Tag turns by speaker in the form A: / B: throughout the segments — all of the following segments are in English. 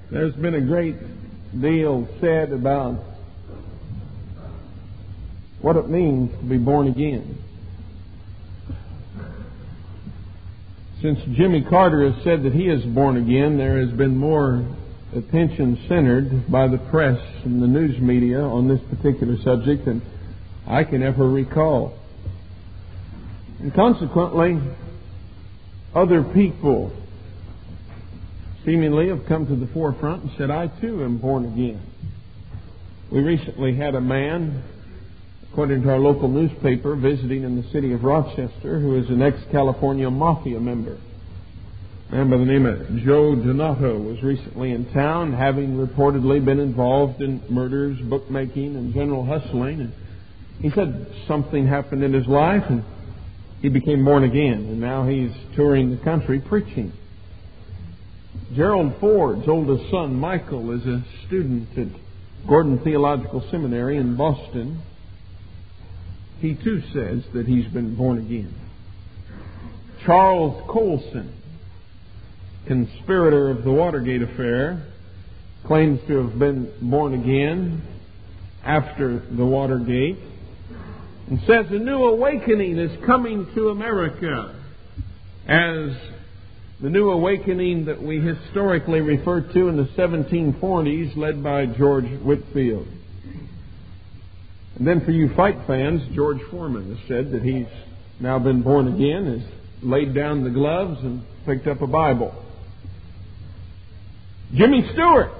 A: There's been a great deal said about what it means to be born again. Since Jimmy Carter has said that he is born again, there has been more attention centered by the press and the news media on this particular subject than I can ever recall. And consequently, other people seemingly have come to the forefront and said, I too am born again. We recently had a man, according to our local newspaper, visiting in the city of Rochester, who is an ex-California Mafia member. A man by the name of Joe Donato was recently in town, having reportedly been involved in murders, bookmaking, and general hustling. And he said something happened in his life, and he became born again, and now he's touring the country preaching. Gerald Ford's oldest son, Michael, is a student at Gordon Theological Seminary in Boston. He too says that he's been born again. Charles Colson, conspirator of the Watergate affair, claims to have been born again after the Watergate, and says a new awakening is coming to America, as the new awakening that we historically refer to in the 1740s, led by George Whitefield. And then for you fight fans, George Foreman has said that he's now been born again, has laid down the gloves and picked up a Bible. Jimmy Stewart,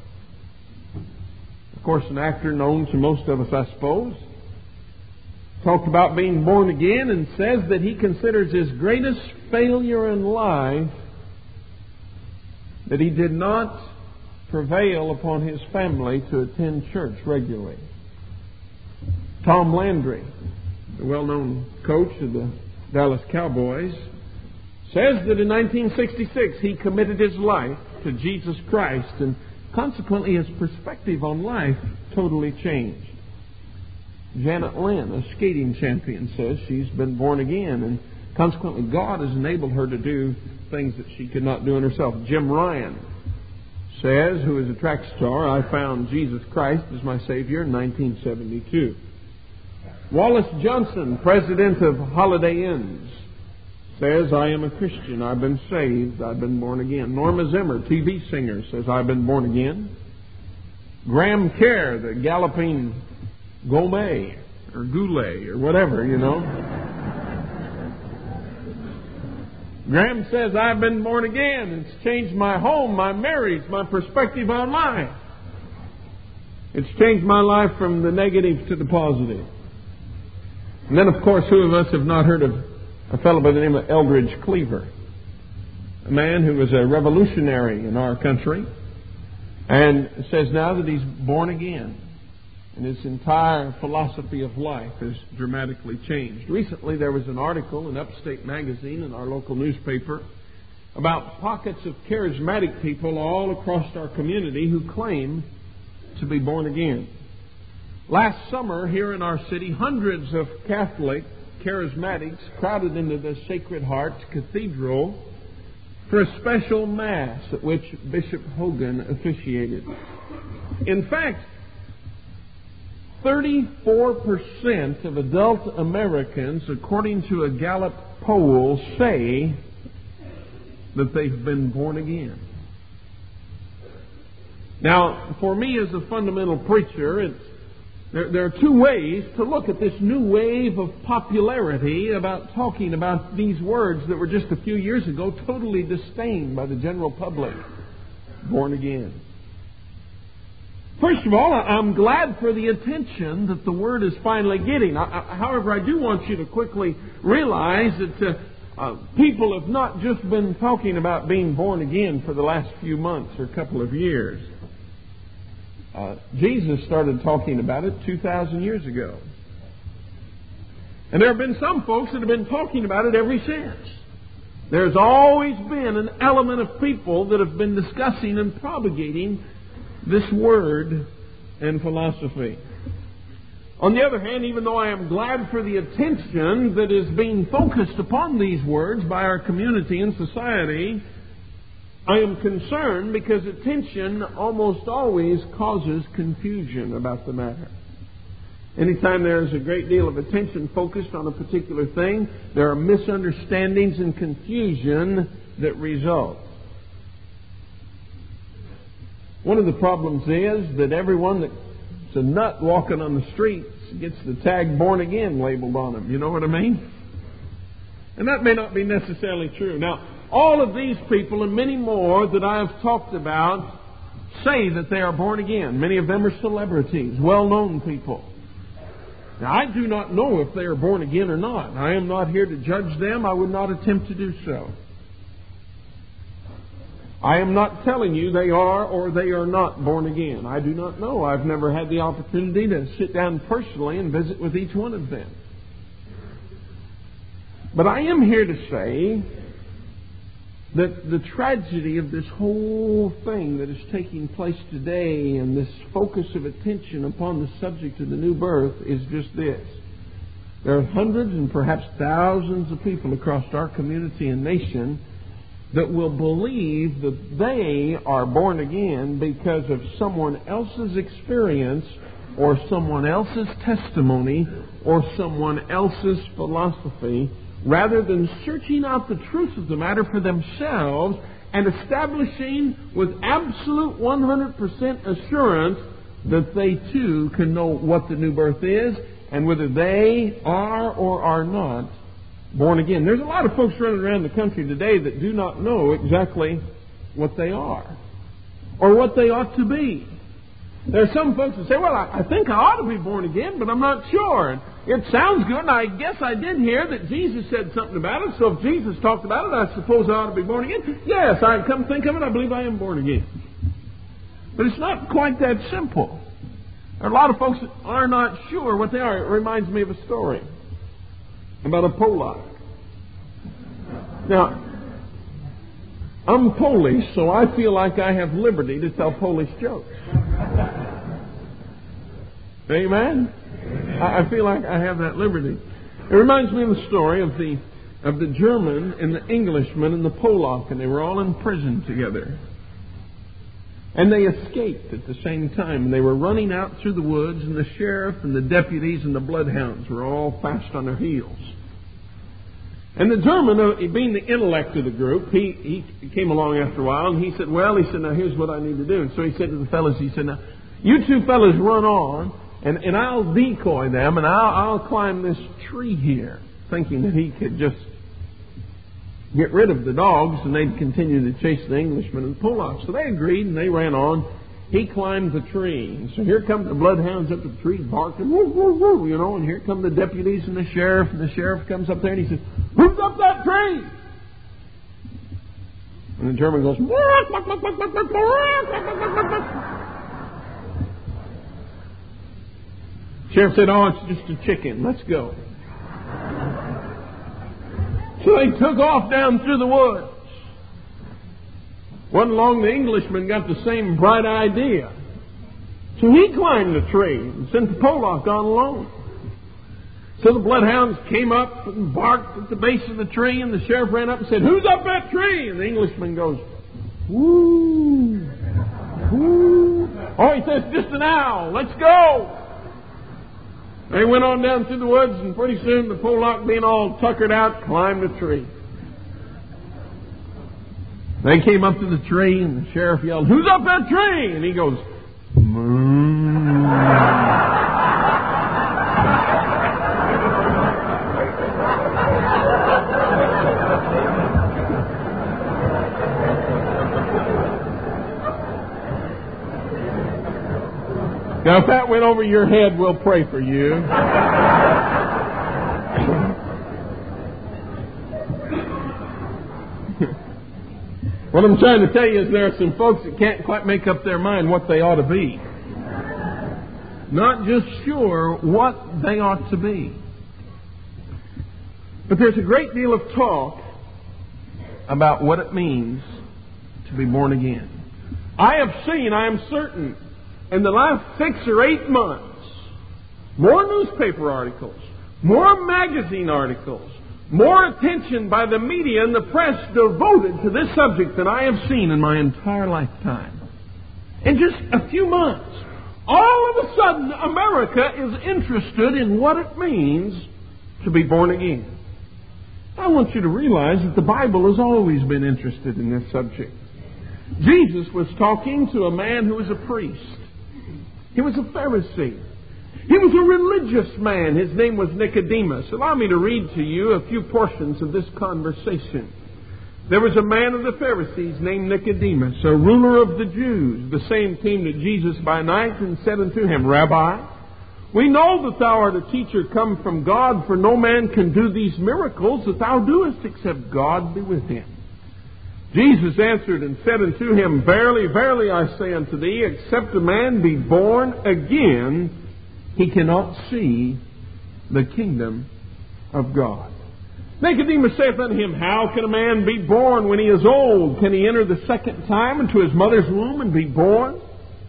A: of course an actor known to most of us, I suppose, talked about being born again and says that he considers his greatest failure in life that he did not prevail upon his family to attend church regularly. Tom Landry, the well-known coach of the Dallas Cowboys, says that in 1966 he committed his life to Jesus Christ, and consequently his perspective on life totally changed. Janet Lynn, a skating champion, says she's been born again, and consequently God has enabled her to do things that she could not do in herself. Jim Ryan says, who is a track star, I found Jesus Christ as my Savior in 1972. Wallace Johnson, president of Holiday Inns, says, I am a Christian. I've been saved. I've been born again. Norma Zimmer, TV singer, says, I've been born again. Graham Kerr, the galloping gourmet, or goulet, or whatever, you know. Graham says, I've been born again. It's changed my home, my marriage, my perspective on life. It's changed my life from the negative to the positive. And then, of course, who of us have not heard of a fellow by the name of Eldridge Cleaver, a man who was a revolutionary in our country, and says now that he's born again, and his entire philosophy of life has dramatically changed. Recently, there was an article in Upstate Magazine, in our local newspaper, about pockets of charismatic people all across our community who claim to be born again. Last summer, here in our city, hundreds of Catholic charismatics crowded into the Sacred Heart Cathedral for a special Mass at which Bishop Hogan officiated. In fact, 34% of adult Americans, according to a Gallup poll, say that they've been born again. Now, for me as a fundamental preacher, there are two ways to look at this new wave of popularity about talking about these words that were just a few years ago totally disdained by the general public. Born again. First of all, I'm glad for the attention that the word is finally getting. However, I do want you to quickly realize that people have not just been talking about being born again for the last few months or couple of years. Jesus started talking about it 2,000 years ago. And there have been some folks that have been talking about it ever since. There's always been an element of people that have been discussing and propagating this word and philosophy. On the other hand, even though I am glad for the attention that is being focused upon these words by our community and society, I am concerned because attention almost always causes confusion about the matter. Anytime there is a great deal of attention focused on a particular thing, there are misunderstandings and confusion that result. One of the problems is that everyone that's a nut walking on the streets gets the tag "born again" labeled on them. You know what I mean? And that may not be necessarily true. Now, all of these people and many more that I have talked about say that they are born again. Many of them are celebrities, well-known people. Now, I do not know if they are born again or not. I am not here to judge them. I would not attempt to do so. I am not telling you they are or they are not born again. I do not know. I've never had the opportunity to sit down personally and visit with each one of them. But I am here to say that the tragedy of this whole thing that is taking place today and this focus of attention upon the subject of the new birth is just this. There are hundreds and perhaps thousands of people across our community and nation that will believe that they are born again because of someone else's experience or someone else's testimony or someone else's philosophy, rather than searching out the truth of the matter for themselves and establishing with absolute 100% assurance that they too can know what the new birth is and whether they are or are not born again. There's a lot of folks running around the country today that do not know exactly what they are or what they ought to be. There are some folks that say, well, I think I ought to be born again, but I'm not sure. And it sounds good, and I guess I did hear that Jesus said something about it, so if Jesus talked about it, I suppose I ought to be born again. Yes, I come think of it, I believe I am born again. But it's not quite that simple. There are a lot of folks that are not sure what they are. It reminds me of a story about a Polak. Now, I'm Polish, so I feel like I have liberty to tell Polish jokes. Amen? I feel like I have that liberty. It reminds me of the story of the German and the Englishman and the Polak, and they were all in prison together. And they escaped at the same time. And they were running out through the woods, and the sheriff and the deputies and the bloodhounds were all fast on their heels. And the German, being the intellect of the group, he came along after a while, and he said, now here's what I need to do. And so he said to the fellas, now, you two fellas run on, and I'll decoy them, and I'll climb this tree here, thinking that he could just get rid of the dogs, and they'd continue to chase the Englishman and the Polak. So they agreed, and they ran on. He climbed the tree. And so here come the bloodhounds up to the tree, barking, woo, woo, woo, and here come the deputies and the sheriff comes up there, and he says, who's up that tree? And the German goes, Sheriff said, it's just a chicken. Let's go. So they took off down through the woods. Wasn't long the Englishman got the same bright idea. So he climbed the tree and sent the Polak on along. So the bloodhounds came up and barked at the base of the tree, and the sheriff ran up and said, who's up that tree? And the Englishman goes, woo, woo. He says, just an owl. Let's go. They went on down through the woods, and pretty soon the Polak, being all tuckered out, climbed the tree. They came up to the tree, and the sheriff yelled, who's up that tree? And he goes, moo. Now, if that went over your head, we'll pray for you. What I'm trying to tell you is there are some folks that can't quite make up their mind what they ought to be. Not just sure what they ought to be. But there's a great deal of talk about what it means to be born again. I am certain, in the last 6 or 8 months, more newspaper articles, more magazine articles, more attention by the media and the press devoted to this subject than I have seen in my entire lifetime. In just a few months, all of a sudden, America is interested in what it means to be born again. I want you to realize that the Bible has always been interested in this subject. Jesus was talking to a man who was a priest. He was a Pharisee. He was a religious man. His name was Nicodemus. Allow me to read to you a few portions of this conversation. There was a man of the Pharisees named Nicodemus, a ruler of the Jews. The same came to Jesus by night and said unto him, Rabbi, we know that thou art a teacher come from God, for no man can do these miracles that thou doest except God be with him. Jesus answered and said unto him, Verily, verily, I say unto thee, except a man be born again, he cannot see the kingdom of God. Nicodemus saith unto him, How can a man be born when he is old? Can he enter the second time into his mother's womb and be born?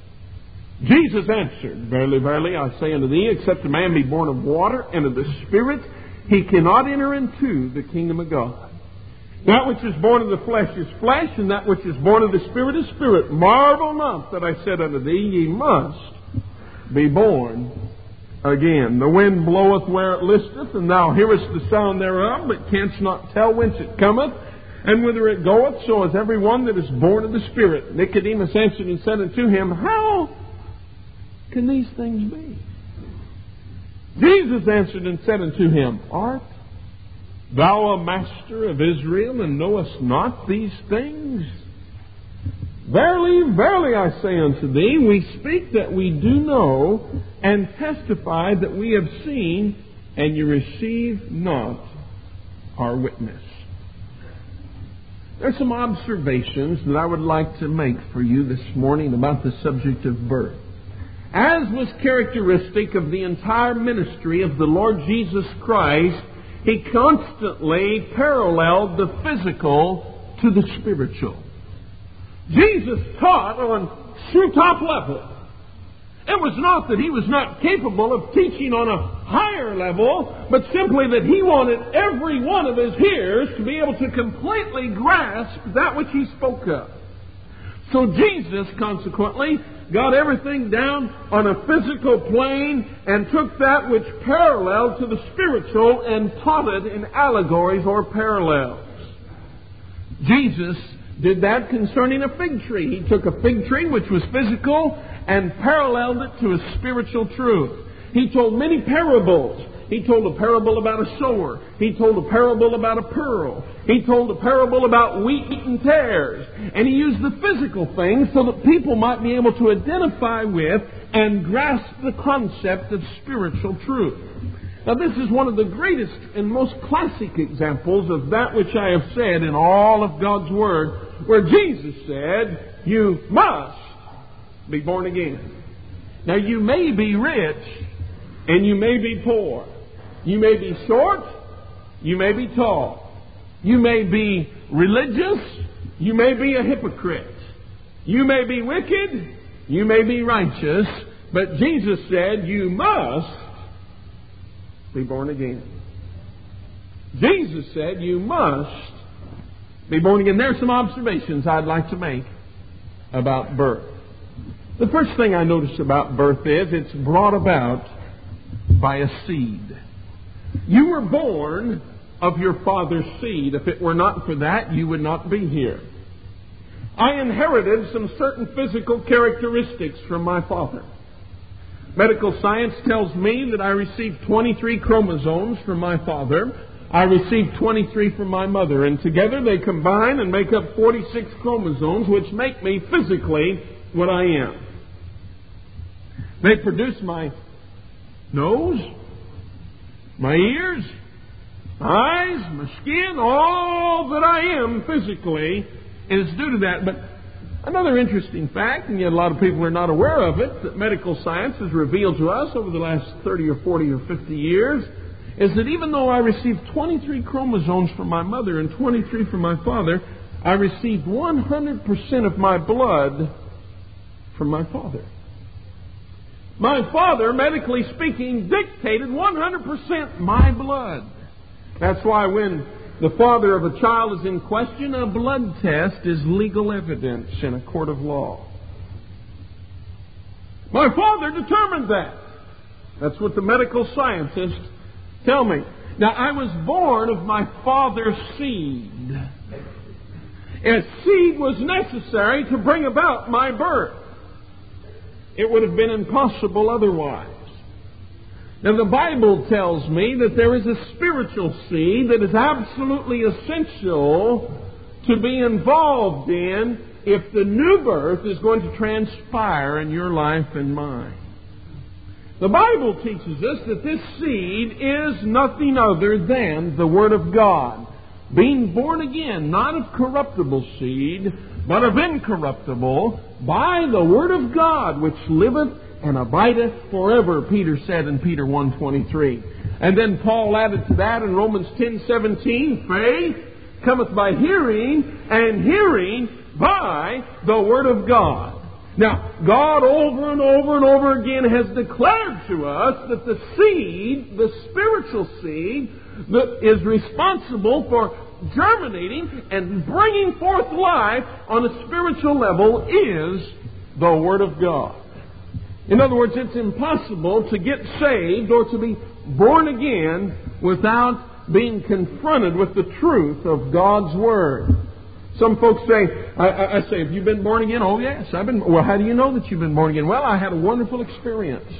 A: Jesus answered, Verily, verily, I say unto thee, except a man be born of water and of the Spirit, he cannot enter into the kingdom of God. That which is born of the flesh is flesh, and that which is born of the Spirit is spirit. Marvel not that I said unto thee, ye must be born again. The wind bloweth where it listeth, and thou hearest the sound thereof, but canst not tell whence it cometh, and whither it goeth. So is every one that is born of the Spirit. Nicodemus answered and said unto him, How can these things be? Jesus answered and said unto him, Art thou a master of Israel, and knowest not these things? Verily, verily, I say unto thee, we speak that we do know, and testify that we have seen, and you receive not our witness. There are some observations that I would like to make for you this morning about the subject of birth. As was characteristic of the entire ministry of the Lord Jesus Christ, He constantly paralleled the physical to the spiritual. Jesus taught on true-top level. It was not that He was not capable of teaching on a higher level, but simply that He wanted every one of His hearers to be able to completely grasp that which He spoke of. So Jesus, consequently, got everything down on a physical plane and took that which paralleled to the spiritual and taught it in allegories or parallels. Jesus did that concerning a fig tree. He took a fig tree which was physical and paralleled it to a spiritual truth. He told many parables. He told a parable about a sower. He told a parable about a pearl. He told a parable about wheat and tares. And He used the physical things so that people might be able to identify with and grasp the concept of spiritual truth. Now, this is one of the greatest and most classic examples of that which I have said in all of God's Word, where Jesus said, you must be born again. Now, you may be rich and you may be poor. You may be short, you may be tall. You may be religious, you may be a hypocrite. You may be wicked, you may be righteous. But Jesus said, you must be born again. Jesus said, you must be born again. There are some observations I'd like to make about birth. The first thing I notice about birth is it's brought about by a seed. You were born of your father's seed. If it were not for that, you would not be here. I inherited some certain physical characteristics from my father. Medical science tells me that I received 23 chromosomes from my father. I received 23 from my mother. And together they combine and make up 46 chromosomes, which make me physically what I am. They produce my nose, my ears, eyes, my skin, all that I am physically is due to that. But another interesting fact, and yet a lot of people are not aware of it, that medical science has revealed to us over the last 30 or 40 or 50 years, is that even though I received 23 chromosomes from my mother and 23 from my father, I received 100% of my blood from my father. My father, medically speaking, dictated 100% my blood. That's why when the father of a child is in question, a blood test is legal evidence in a court of law. My father determined that. That's what the medical scientists tell me. Now, I was born of my father's seed. A seed was necessary to bring about my birth. It would have been impossible otherwise. Now, the Bible tells me that there is a spiritual seed that is absolutely essential to be involved in if the new birth is going to transpire in your life and mine. The Bible teaches us that this seed is nothing other than the Word of God. Being born again, not of corruptible seed, but of incorruptible, by the Word of God, which liveth and abideth forever, Peter said in Peter 1:23. And then Paul added to that in Romans 10:17, faith cometh by hearing, and hearing by the Word of God. Now, God over and over and over again has declared to us that the seed, the spiritual seed, that is responsible for germinating and bringing forth life on a spiritual level is the Word of God. In other words, it's impossible to get saved or to be born again without being confronted with the truth of God's Word. Some folks say, I say, have you been born again? Oh, yes, I've been. Well, how do you know that you've been born again? Well, I had a wonderful experience.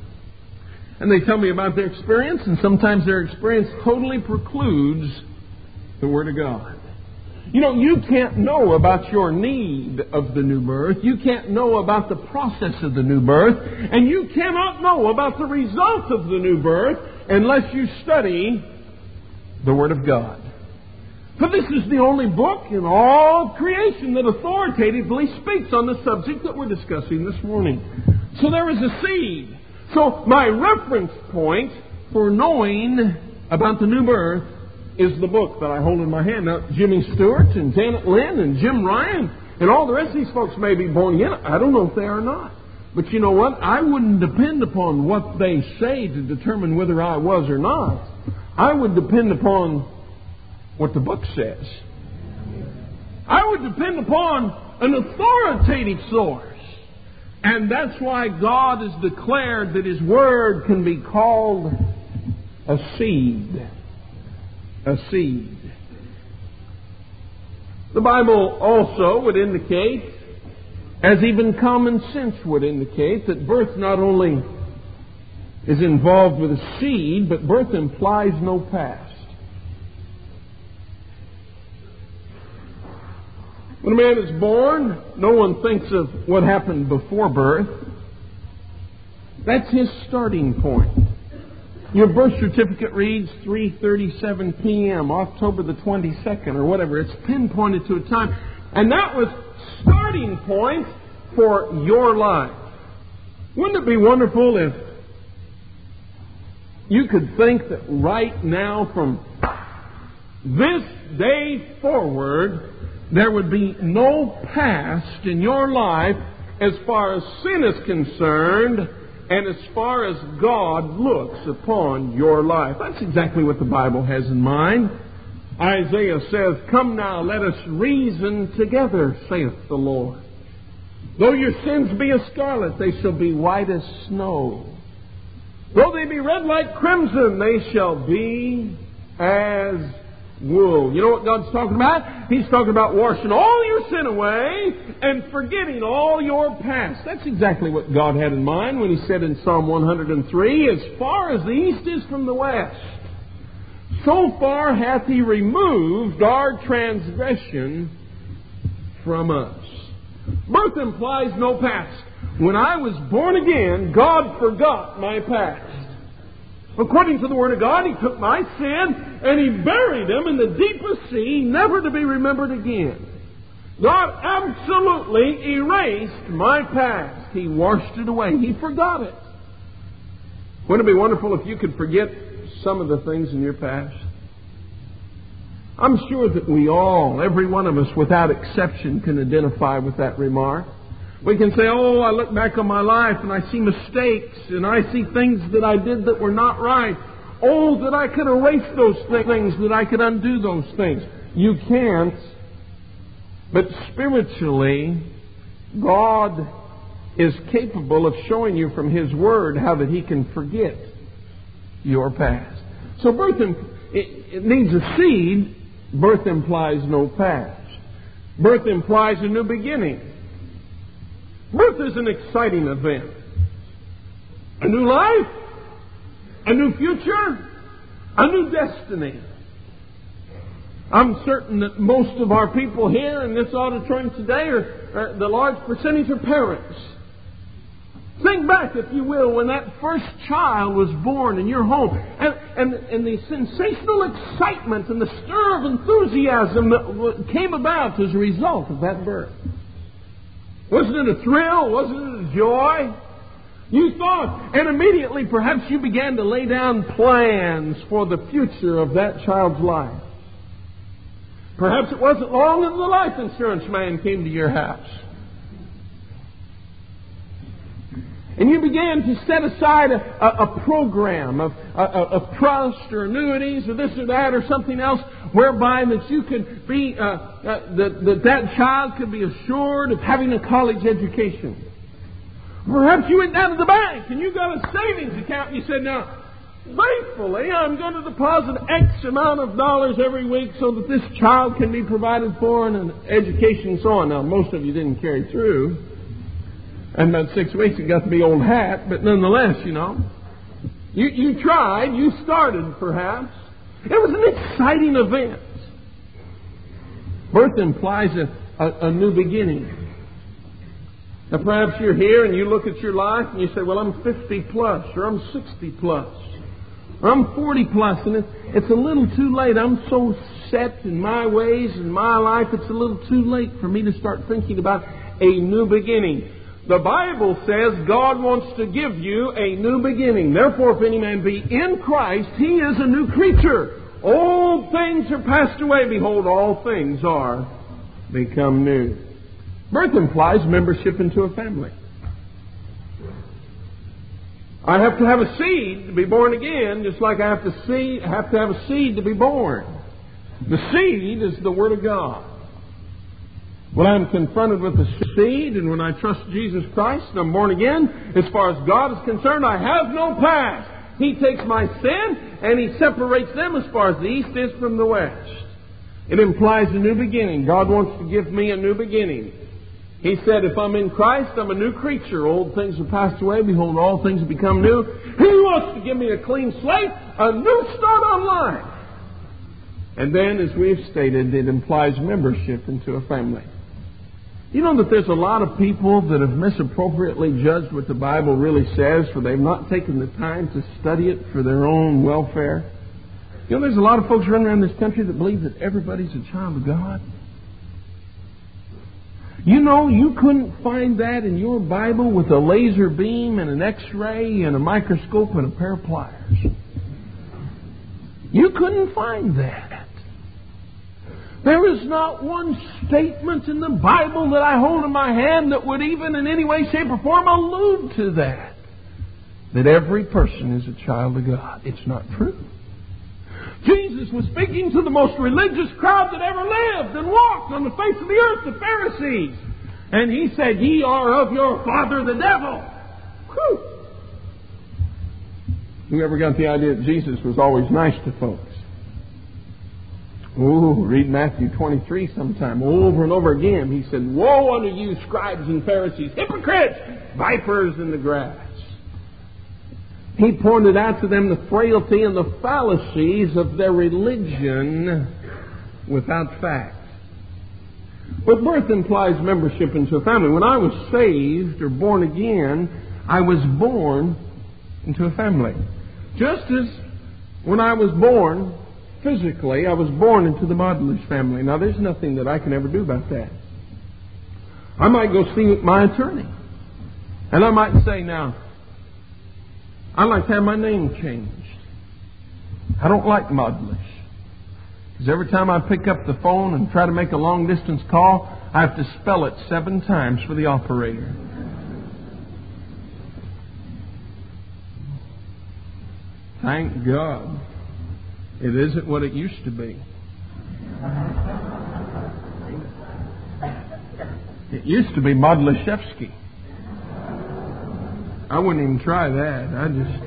A: And they tell me about their experience, and sometimes their experience totally precludes the Word of God. You know, you can't know about your need of the new birth. You can't know about the process of the new birth. And you cannot know about the result of the new birth unless you study the Word of God. For this is the only book in all creation that authoritatively speaks on the subject that we're discussing this morning. So there is a seed. So my reference point for knowing about the new birth is the book that I hold in my hand. Now, Jimmy Stewart and Janet Lynn and Jim Ryan and all the rest of these folks may be born again. I don't know if they are not. But you know what? I wouldn't depend upon what they say to determine whether I was or not. I would depend upon what the book says. I would depend upon an authoritative source. And that's why God has declared that His Word can be called a seed. A seed. The Bible also would indicate, as even common sense would indicate, that birth not only is involved with a seed, but birth implies no past. When a man is born, no one thinks of what happened before birth. That's his starting point. Your birth certificate reads 3:37 p.m., October the 22nd, or whatever. It's pinpointed to a time. And that was starting point for your life. Wouldn't it be wonderful if you could think that right now, from this day forward, there would be no past in your life as far as sin is concerned and as far as God looks upon your life. That's exactly what the Bible has in mind. Isaiah says, "Come now, let us reason together, saith the Lord. Though your sins be as scarlet, they shall be white as snow. Though they be red like crimson, they shall be as wool." You know what God's talking about? He's talking about washing all your sin away and forgetting all your past. That's exactly what God had in mind when He said in Psalm 103, "As far as the east is from the west, so far hath He removed our transgression from us." Birth implies no past. When I was born again, God forgot my past. According to the Word of God, He took my sin and He buried them in the deepest sea, never to be remembered again. God absolutely erased my past. He washed it away. He forgot it. Wouldn't it be wonderful if you could forget some of the things in your past? I'm sure that we all, every one of us without exception, can identify with that remark. We can say, "Oh, I look back on my life and I see mistakes and I see things that I did that were not right." Oh, that I could erase those things, that I could undo those things. You can't. But spiritually, God is capable of showing you from His Word how that He can forget your past. So birth, it needs a seed. Birth implies no past. Birth implies a new beginning. Birth is an exciting event. A new life, a new future, a new destiny. I'm certain that most of our people here in this auditorium today are the large percentage of parents. Think back, if you will, when that first child was born in your home, and the sensational excitement and the stir of enthusiasm that came about as a result of that birth. Wasn't it a thrill? Wasn't it a joy? You thought, and immediately perhaps you began to lay down plans for the future of that child's life. Perhaps it wasn't long until the life insurance man came to your house. And you began to set aside a program of trust or annuities or this or that or something else, whereby that you could be that child could be assured of having a college education. Perhaps you went down to the bank and you got a savings account and you said, now, faithfully, I'm going to deposit X amount of dollars every week so that this child can be provided for and an education and so on. Now, most of you didn't carry through. And about 6 weeks it got to be old hat, but nonetheless, you know. You tried, you started perhaps. It was an exciting event. Birth implies a new beginning. Now perhaps you're here and you look at your life and you say, well, I'm 50 plus, or I'm 60 plus, or I'm 40 plus, and it's a little too late. I'm so set in my ways and my life, it's a little too late for me to start thinking about a new beginning. The Bible says God wants to give you a new beginning. Therefore, if any man be in Christ, he is a new creature. Old things are passed away. Behold, all things are become new. Birth implies membership into a family. I have to have a seed to be born again, just like I have to have a seed to be born. The seed is the Word of God. When I'm confronted with the seed and when I trust Jesus Christ and I'm born again, as far as God is concerned, I have no past. He takes my sin and He separates them as far as the east is from the west. It implies a new beginning. God wants to give me a new beginning. He said, if I'm in Christ, I'm a new creature. Old things have passed away. Behold, all things have become new. He wants to give me a clean slate, a new start on life. And then, as we've stated, it implies membership into a family. You know that there's a lot of people that have misappropriately judged what the Bible really says, for they've not taken the time to study it for their own welfare. You know, there's a lot of folks running around this country that believe that everybody's a child of God. You know, you couldn't find that in your Bible with a laser beam and an X-ray and a microscope and a pair of pliers. You couldn't find that. There is not one statement in the Bible that I hold in my hand that would even in any way, shape, or form allude to that. That every person is a child of God. It's not true. Jesus was speaking to the most religious crowd that ever lived and walked on the face of the earth, the Pharisees. And He said, ye are of your father the devil. Whew. Whoever got the idea that Jesus was always nice to folks? Oh, read Matthew 23 sometime. Over and over again, He said, woe unto you, scribes and Pharisees, hypocrites, vipers in the grass. He pointed out to them the frailty and the fallacies of their religion without fact. But birth implies membership into a family. When I was saved or born again, I was born into a family. Just as when I was born, physically, I was born into the Modler's family. Now, there's nothing that I can ever do about that. I might go see my attorney. And I might say, now, I'd like to have my name changed. I don't like Modler's. Because every time I pick up the phone and try to make a long-distance call, I have to spell it 7 times for the operator. Thank God. It isn't what it used to be. It used to be Modlishevsky. I wouldn't even try that.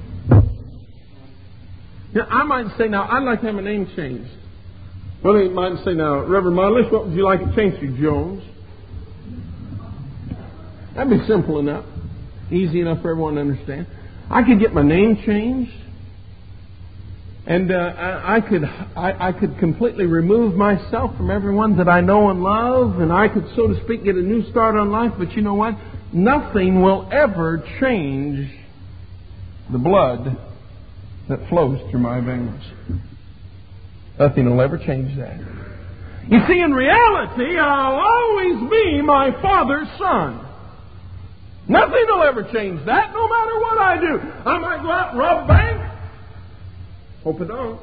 A: I might say now, I'd like to have my name changed. Well, they might say now, Reverend Modlish, what would you like it changed to, Jones? That'd be simple enough. Easy enough for everyone to understand. I could get my name changed. And I could completely remove myself from everyone that I know and love. And I could, so to speak, get a new start on life. But you know what? Nothing will ever change the blood that flows through my veins. Nothing will ever change that. You see, in reality, I'll always be my Father's son. Nothing will ever change that, no matter what I do. I might go out and rob a bank. Hope I don't.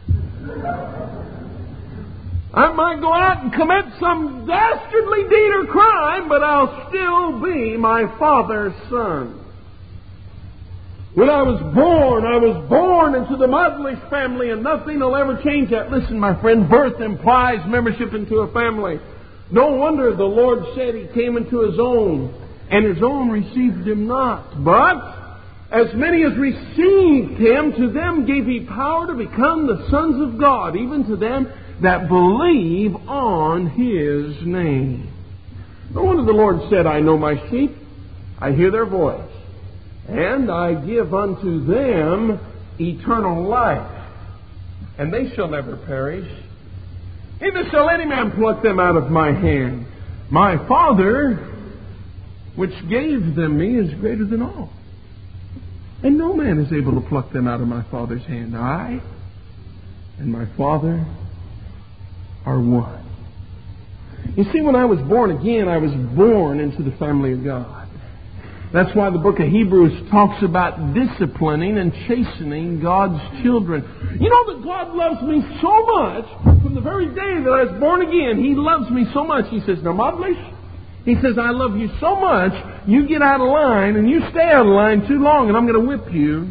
A: I might go out and commit some dastardly deed or crime, but I'll still be my Father's son. When I was born into the Modlish family, and nothing will ever change that. Listen, my friend, birth implies membership into a family. No wonder the Lord said He came into His own, and His own received Him not. But as many as received Him, to them gave He power to become the sons of God, even to them that believe on His name. No wonder the Lord said, I know my sheep, I hear their voice, and I give unto them eternal life, and they shall never perish, neither shall any man pluck them out of my hand. My Father, which gave them me, is greater than all, and no man is able to pluck them out of my Father's hand. I and my Father are one. You see, when I was born again, I was born into the family of God. That's why the book of Hebrews talks about disciplining and chastening God's children. You know that God loves me so much, from the very day that I was born again, He loves me so much. He says, now, Modlish, He says, I love you so much, you get out of line and you stay out of line too long and I'm going to whip you.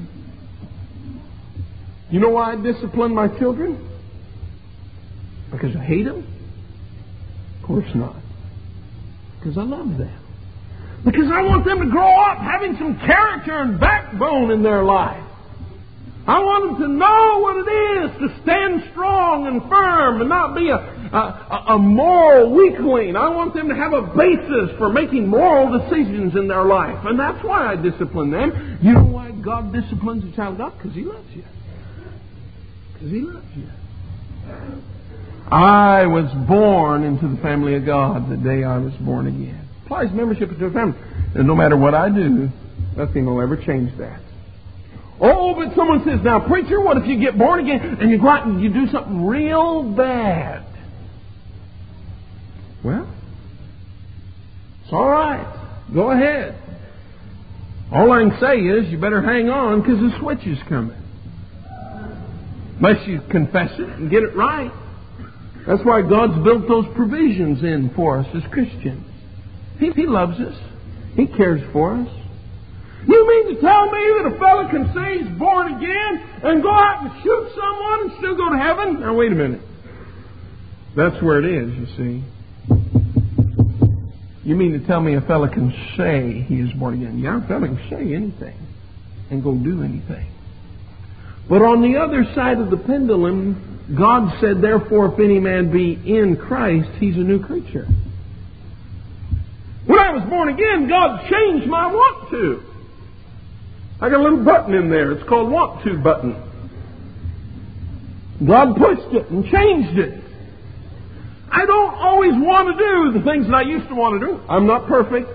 A: You know why I discipline my children? Because I hate them? Of course not. Because I love them. Because I want them to grow up having some character and backbone in their life. I want them to know what it is to stand strong and firm and not be a moral weakling. I want them to have a basis for making moral decisions in their life. And that's why I discipline them. You know why God disciplines a child of God? Because He loves you. Because He loves you. I was born into the family of God the day I was born again. Applies membership into a family. And no matter what I do, nothing will ever change that. Oh, but someone says, now, preacher, what if you get born again and you go out and you do something real bad? Well, it's all right. Go ahead. All I can say is you better hang on because the switch is coming. Unless you confess it and get it right. That's why God's built those provisions in for us as Christians. He loves us. He cares for us. You mean to tell me that a fellow can say he's born again and go out and shoot someone and still go to heaven? Now, wait a minute. That's where it is, you see. You mean to tell me a fellow can say he is born again? Yeah, a fellow can say anything and go do anything. But on the other side of the pendulum, God said, therefore, if any man be in Christ, he's a new creature. When I was born again, God changed my want to. I got a little button in there. It's called want to button. God pushed it and changed it. I don't always want to do the things that I used to want to do. I'm not perfect.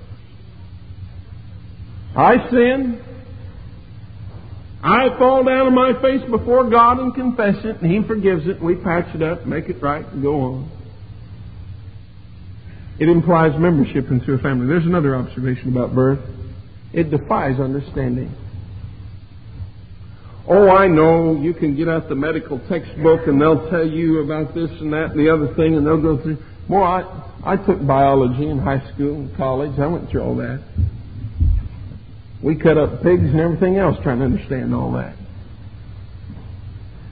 A: I sin. I fall down on my face before God and confess it, and He forgives it, and we patch it up, make it right, and go on. It implies membership into a family. There's another observation about birth. It defies understanding. Oh, I know, you can get out the medical textbook and they'll tell you about this and that and the other thing, and they'll go through. Boy, I took biology in high school and college. I went through all that. We cut up pigs and everything else trying to understand all that.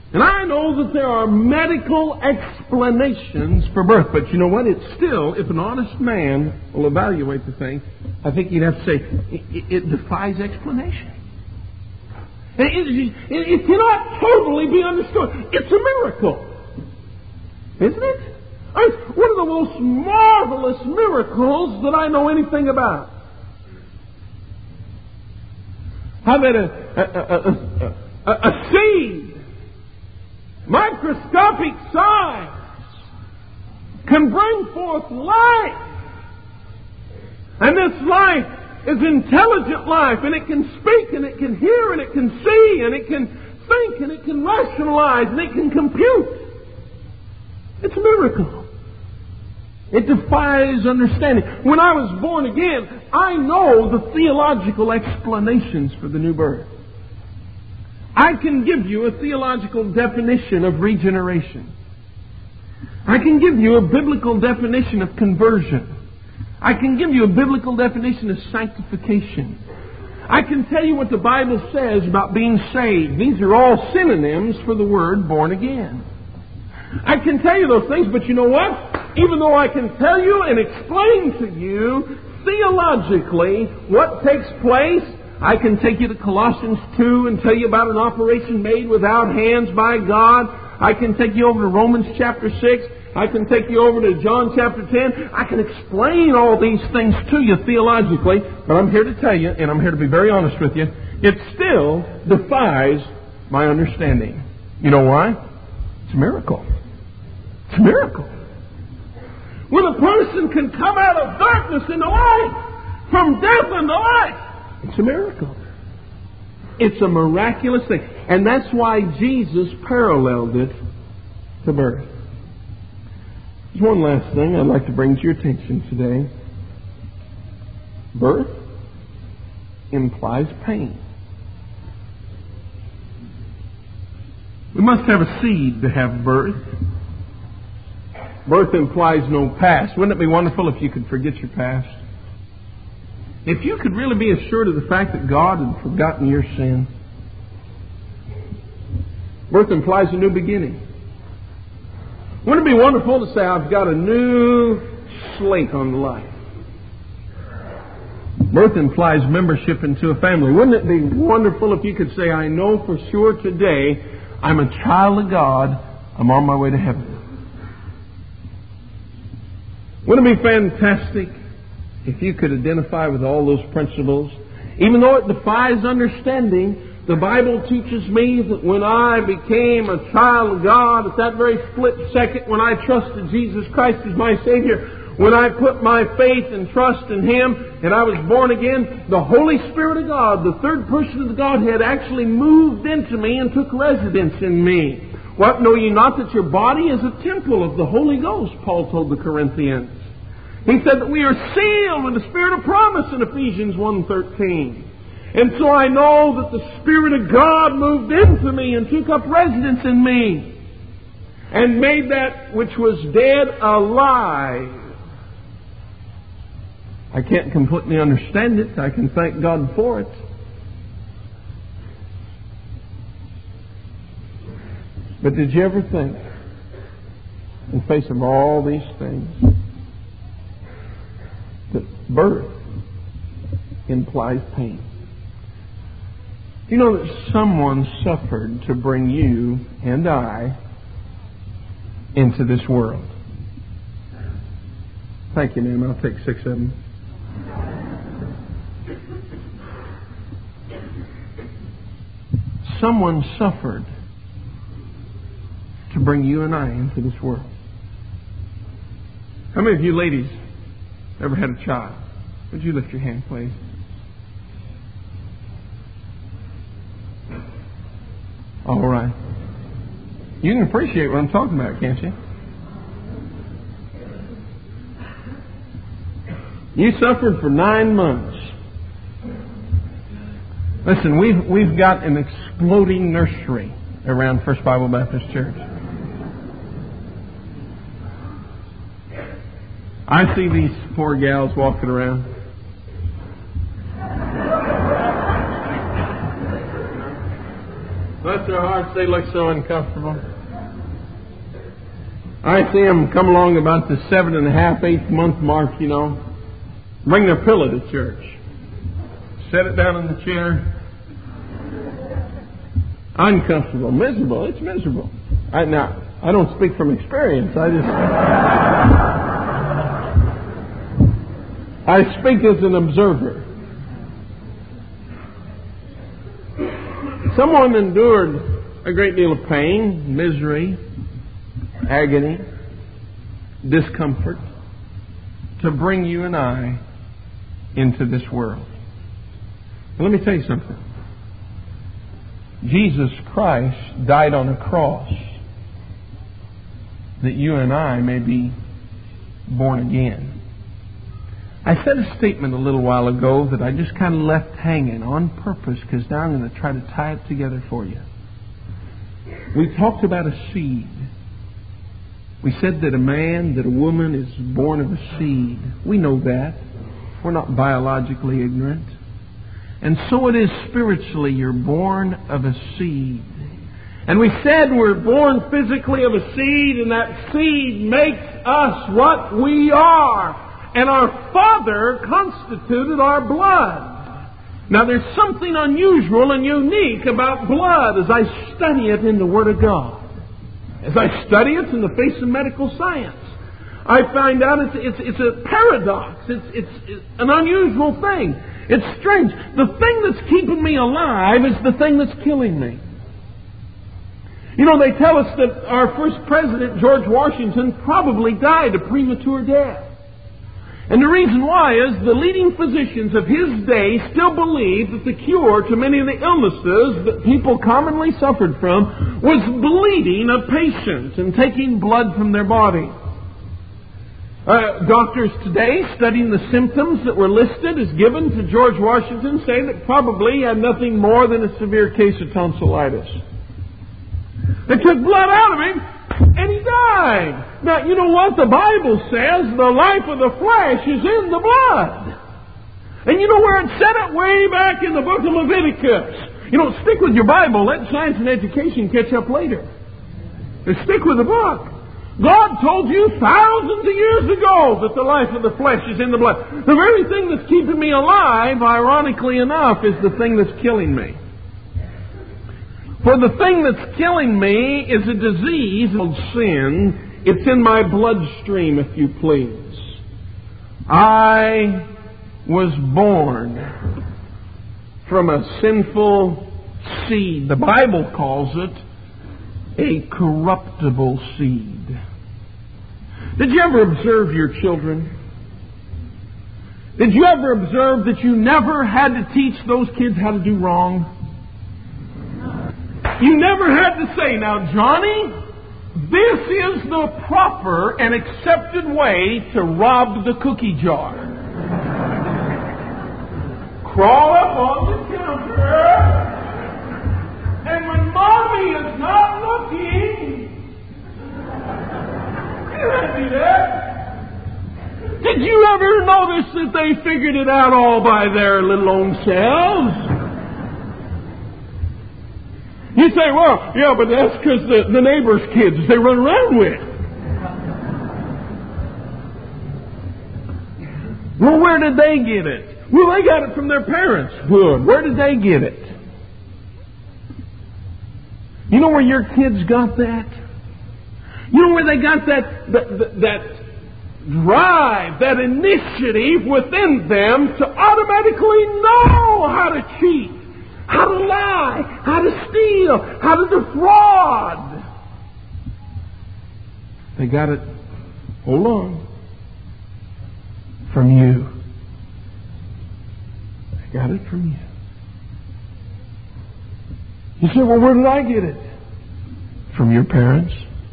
A: And I know that there are medical explanations for birth, but you know what? It's still, if an honest man will evaluate the thing, I think you'd have to say, it defies explanation. It cannot totally be understood. It's a miracle. Isn't it? One of the most marvelous miracles that I know anything about. How that a seed, microscopic size, can bring forth life. And this life is intelligent life, and it can speak, and it can hear, and it can see, and it can think, and it can rationalize, and it can compute. It's a miracle. It defies understanding. When I was born again, I know the theological explanations for the new birth. I can give you a theological definition of regeneration. I can give you a biblical definition of conversion. I can give you a biblical definition of sanctification. I can tell you what the Bible says about being saved. These are all synonyms for the word born again. I can tell you those things, but you know what? Even though I can tell you and explain to you theologically what takes place, I can take you to Colossians 2 and tell you about an operation made without hands by God. I can take you over to Romans chapter 6. I can take you over to John chapter 10. I can explain all these things to you theologically, but I'm here to tell you, and I'm here to be very honest with you, it still defies my understanding. You know why? It's a miracle. It's a miracle. When a person can come out of darkness into light, from death into life, it's a miracle. It's a miraculous thing. And that's why Jesus paralleled it to birth. There's one last thing I'd like to bring to your attention today. Birth implies pain. We must have a seed to have birth. Birth implies no past. Wouldn't it be wonderful if you could forget your past? If you could really be assured of the fact that God had forgotten your sin. Birth implies a new beginning. Wouldn't it be wonderful to say, I've got a new slate on life? Birth implies membership into a family. Wouldn't it be wonderful if you could say, I know for sure today I'm a child of God. I'm on my way to heaven. Wouldn't it be fantastic if you could identify with all those principles? Even though it defies understanding, the Bible teaches me that when I became a child of God, at that very split second when I trusted Jesus Christ as my Savior, when I put my faith and trust in Him and I was born again, the Holy Spirit of God, the third person of the Godhead, actually moved into me and took residence in me. What, know ye not that your body is a temple of the Holy Ghost, Paul told the Corinthians. He said that we are sealed with the Spirit of promise in Ephesians 1:13. And so I know that the Spirit of God moved into me and took up residence in me and made that which was dead alive. I can't completely understand it. I can thank God for it. But did you ever think, in face of all these things, that birth implies pain? You know that someone suffered to bring you and I into this world. Thank you, ma'am. I'll take 6 of them. Someone suffered to bring you and I into this world. How many of you ladies ever had a child? Would you lift your hand, please? All right. You can appreciate what I'm talking about, can't you? You suffered for 9 months. Listen, we've got an exploding nursery around First Bible Baptist Church. I see these poor gals walking around. Let's their hearts. They look so uncomfortable. I see them come along about the 7.5, 8 month mark, bring their pillow to church. Set it down in the chair. Uncomfortable, miserable. It's miserable. I don't speak from experience. I speak as an observer. Someone endured a great deal of pain, misery, agony, discomfort to bring you and I into this world. But let me tell you something. Jesus Christ died on a cross that you and I may be born again. I said a statement a little while ago that I just kind of left hanging on purpose because now I'm going to try to tie it together for you. We talked about a seed. We said that a man, that a woman is born of a seed. We know that. We're not biologically ignorant. And so it is spiritually. You're born of a seed. And we said we're born physically of a seed, and that seed makes us what we are. And our Father constituted our blood. Now there's something unusual and unique about blood as I study it in the Word of God. As I study it in the face of medical science, I find out it's a paradox. It's an unusual thing. It's strange. The thing that's keeping me alive is the thing that's killing me. They tell us that our first president, George Washington, probably died a premature death. And the reason why is the leading physicians of his day still believed that the cure to many of the illnesses that people commonly suffered from was bleeding a patient and taking blood from their body. Doctors today, studying the symptoms that were listed as given to George Washington, say that probably he had nothing more than a severe case of tonsillitis. They took blood out of him, and he died. Now, you know what? The Bible says the life of the flesh is in the blood. And you know where it said it? Way back in the book of Leviticus. Stick with your Bible. Let science and education catch up later. And stick with the book. God told you thousands of years ago that the life of the flesh is in the blood. The very thing that's keeping me alive, ironically enough, is the thing that's killing me. For the thing that's killing me is a disease called sin. It's in my bloodstream, if you please. I was born from a sinful seed. The Bible calls it a corruptible seed. Did you ever observe your children? Did you ever observe that you never had to teach those kids how to do wrong? You never had to say, now, Johnny, this is the proper and accepted way to rob the cookie jar. Crawl up on the counter, and when Mommy is not looking, you can't do that. Did you ever notice that they figured it out all by their little own selves? You say, well, yeah, but that's because the neighbor's kids they run around with. Well, where did they get it? Well, they got it from their parents. Good. Where did they get it? You know where your kids got that? You know where they got that drive, that initiative within them to automatically know how to cheat, how to lie, how to steal, how to defraud. They got it, hold on, from you. They got it from you. You say, well, where did I get it? From your parents.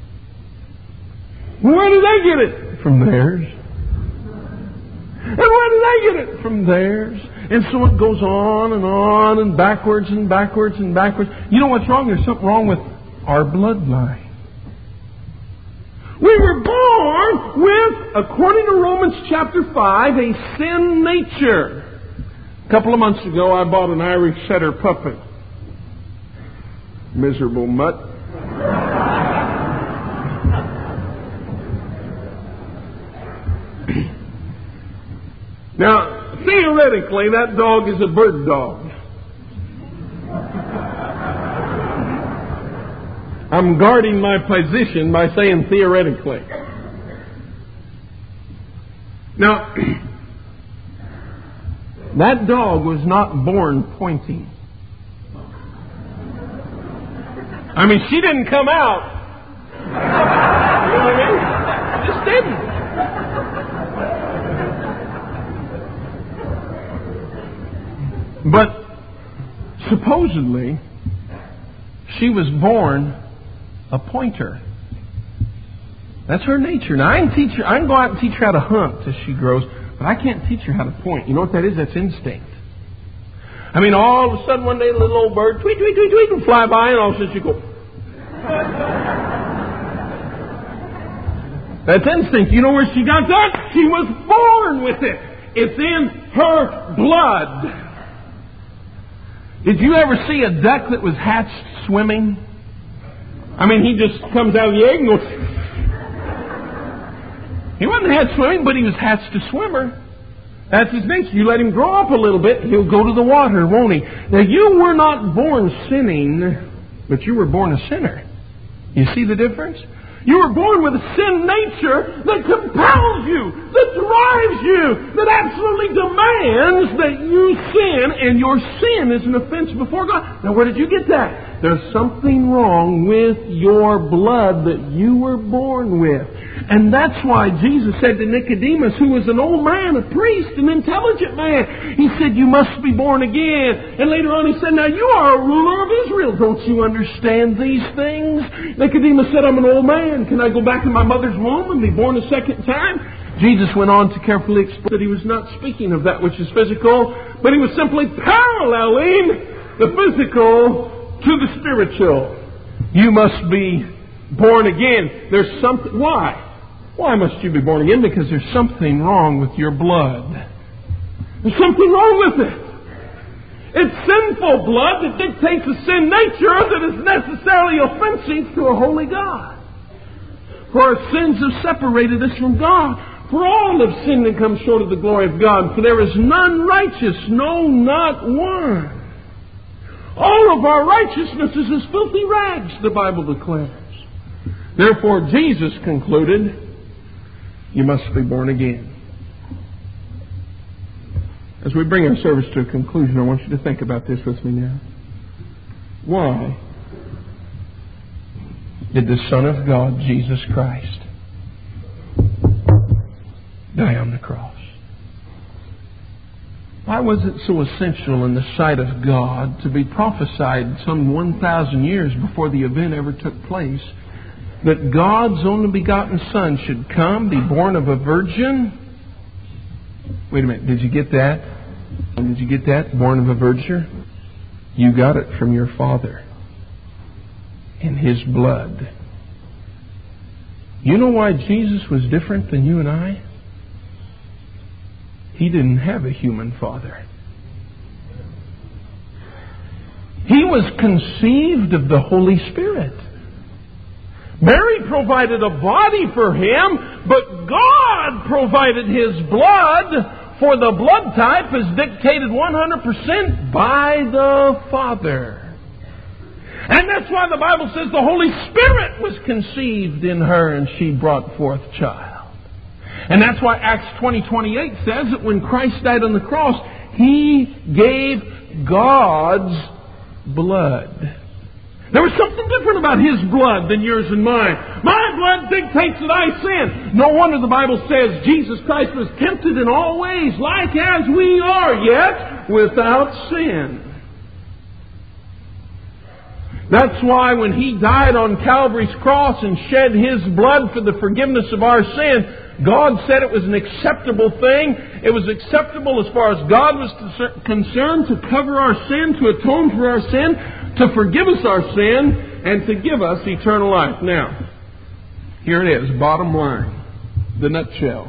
A: Where did they get it? From theirs. And where did they get it? From theirs. And so it goes on and backwards and backwards and backwards. You know what's wrong? There's something wrong with our bloodline. We were born with, according to Romans chapter 5, a sin nature. A couple of months ago, I bought an Irish setter puppy. miserable mutt. Now, theoretically, that dog is a bird dog. I'm guarding my position by saying theoretically. Now, that dog was not born pointing. I mean, she didn't come out. You know what I mean? Just didn't. But supposedly, she was born a pointer. That's her nature. Now, I can go out and teach her how to hunt as she grows, but I can't teach her how to point. You know what that is? That's instinct. I mean, all of a sudden one day, a little old bird, tweet, tweet, tweet, tweet, will fly by, and all of a sudden she go. That's instinct. You know where she got that? She was born with it. It's in her blood. Did you ever see a duck that was hatched swimming? I mean, he just comes out of the egg and goes. He wasn't hatched swimming, but he was hatched a swimmer. That's his nature. You let him grow up a little bit, he'll go to the water, won't he? Now, you were not born sinning, but you were born a sinner. You see the difference? You were born with a sin nature that compels you, that drives you, that absolutely demands that you sin, and your sin is an offense before God. Now, where did you get that? There's something wrong with your blood that you were born with. And that's why Jesus said to Nicodemus, who was an old man, a priest, an intelligent man, He said, you must be born again. And later on He said, now you are a ruler of Israel. Don't you understand these things? Nicodemus said, I'm an old man. Can I go back to my mother's womb and be born a second time? Jesus went on to carefully explain that He was not speaking of that which is physical, but He was simply paralleling the physical to the spiritual. You must be born again. There's something. Why? Why must you be born again? Because there's something wrong with your blood. There's something wrong with it. It's sinful blood that dictates a sin nature that is necessarily offensive to a holy God. For our sins have separated us from God. For all have sinned and come short of the glory of God. For there is none righteous, no, not one. All of our righteousness is as filthy rags, the Bible declares. Therefore, Jesus concluded, you must be born again. As we bring our service to a conclusion, I want you to think about this with me now. Why did the Son of God, Jesus Christ, die on the cross? Why was it so essential in the sight of God to be prophesied some 1,000 years before the event ever took place that God's only begotten Son should come, be born of a virgin? Wait a minute, did you get that? Did you get that? Born of a virgin? You got it from your Father in His blood. You know why Jesus was different than you and I? He didn't have a human father. He was conceived of the Holy Spirit. Mary provided a body for Him, but God provided His blood, for the blood type is dictated 100% by the Father. And that's why the Bible says the Holy Spirit was conceived in her and she brought forth child. And that's why Acts 20:28 says that when Christ died on the cross, He gave God's blood. There was something different about His blood than yours and mine. My blood dictates that I sin. No wonder the Bible says Jesus Christ was tempted in all ways, like as we are, yet without sin. That's why when He died on Calvary's cross and shed His blood for the forgiveness of our sin, God said it was an acceptable thing. It was acceptable as far as God was concerned to cover our sin, to atone for our sin, to forgive us our sin, and to give us eternal life. Now, here it is, bottom line, the nutshell.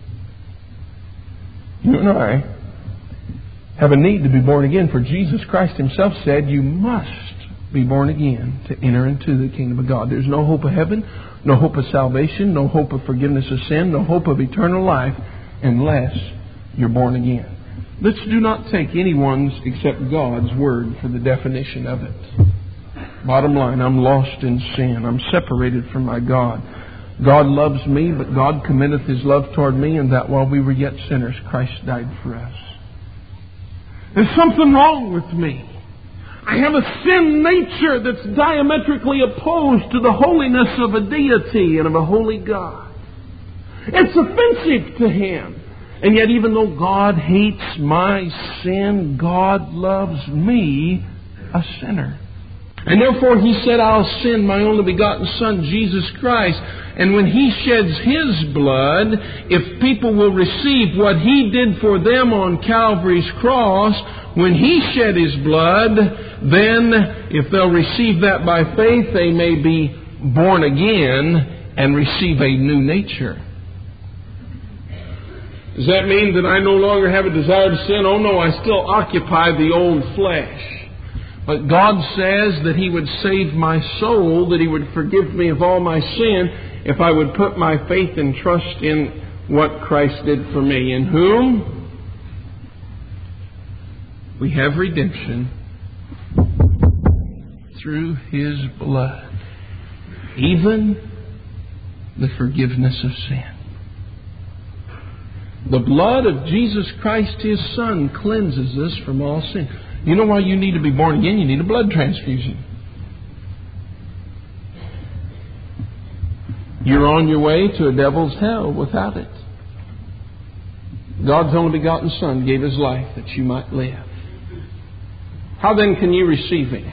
A: You and I have a need to be born again, for Jesus Christ Himself said, you must be born again to enter into the kingdom of God. There's no hope of heaven, no hope of salvation, no hope of forgiveness of sin, no hope of eternal life unless you're born again. Let's do not take anyone's except God's word for the definition of it. Bottom line, I'm lost in sin. I'm separated from my God. God loves me, but God committeth His love toward me, and that while we were yet sinners, Christ died for us. There's something wrong with me. I have a sin nature that's diametrically opposed to the holiness of a deity and of a holy God. It's offensive to Him. And yet even though God hates my sin, God loves me, a sinner. And therefore He said, I'll send my only begotten Son, Jesus Christ. And when He sheds His blood, if people will receive what He did for them on Calvary's cross, when He shed His blood, then if they'll receive that by faith, they may be born again and receive a new nature. Does that mean that I no longer have a desire to sin? Oh no, I still occupy the old flesh. But God says that He would save my soul, that He would forgive me of all my sin if I would put my faith and trust in what Christ did for me. In whom we have redemption through His blood, even the forgiveness of sin. The blood of Jesus Christ, His Son, cleanses us from all sin. You know why you need to be born again? You need a blood transfusion. You're on your way to a devil's hell without it. God's only begotten Son gave His life that you might live. How then can you receive Him?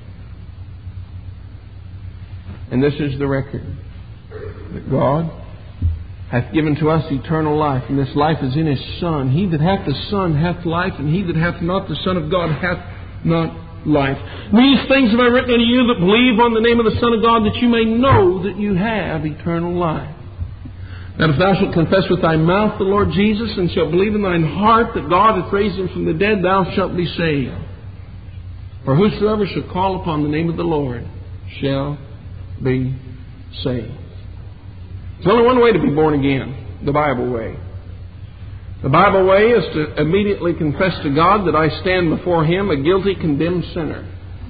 A: And this is the record, that God hath given to us eternal life, and this life is in His Son. He that hath the Son hath life, and he that hath not the Son of God hath not life. These things have I written unto you that believe on the name of the Son of God, that you may know that you have eternal life. That if thou shalt confess with thy mouth the Lord Jesus, and shalt believe in thine heart that God hath raised Him from the dead, thou shalt be saved. For whosoever shall call upon the name of the Lord shall be saved. There's only one way to be born again, the Bible way. The Bible way is to immediately confess to God that I stand before Him a guilty, condemned sinner.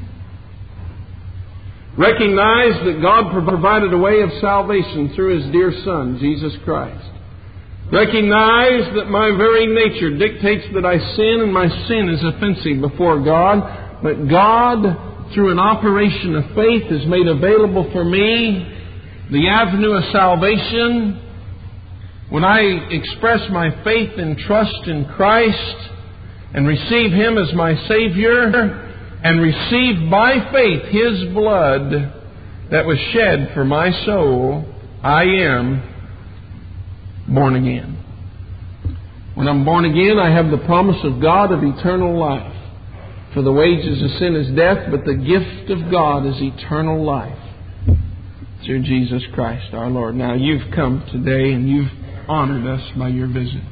A: Recognize that God provided a way of salvation through His dear Son, Jesus Christ. Recognize that my very nature dictates that I sin, and my sin is offensive before God. But God, through an operation of faith, has made available for me the avenue of salvation. When I express my faith and trust in Christ and receive Him as my Savior and receive by faith His blood that was shed for my soul, I am born again. When I'm born again, I have the promise of God of eternal life. For the wages of sin is death, but the gift of God is eternal life through Jesus Christ our Lord. Now you've come today and you've honored us by your visit.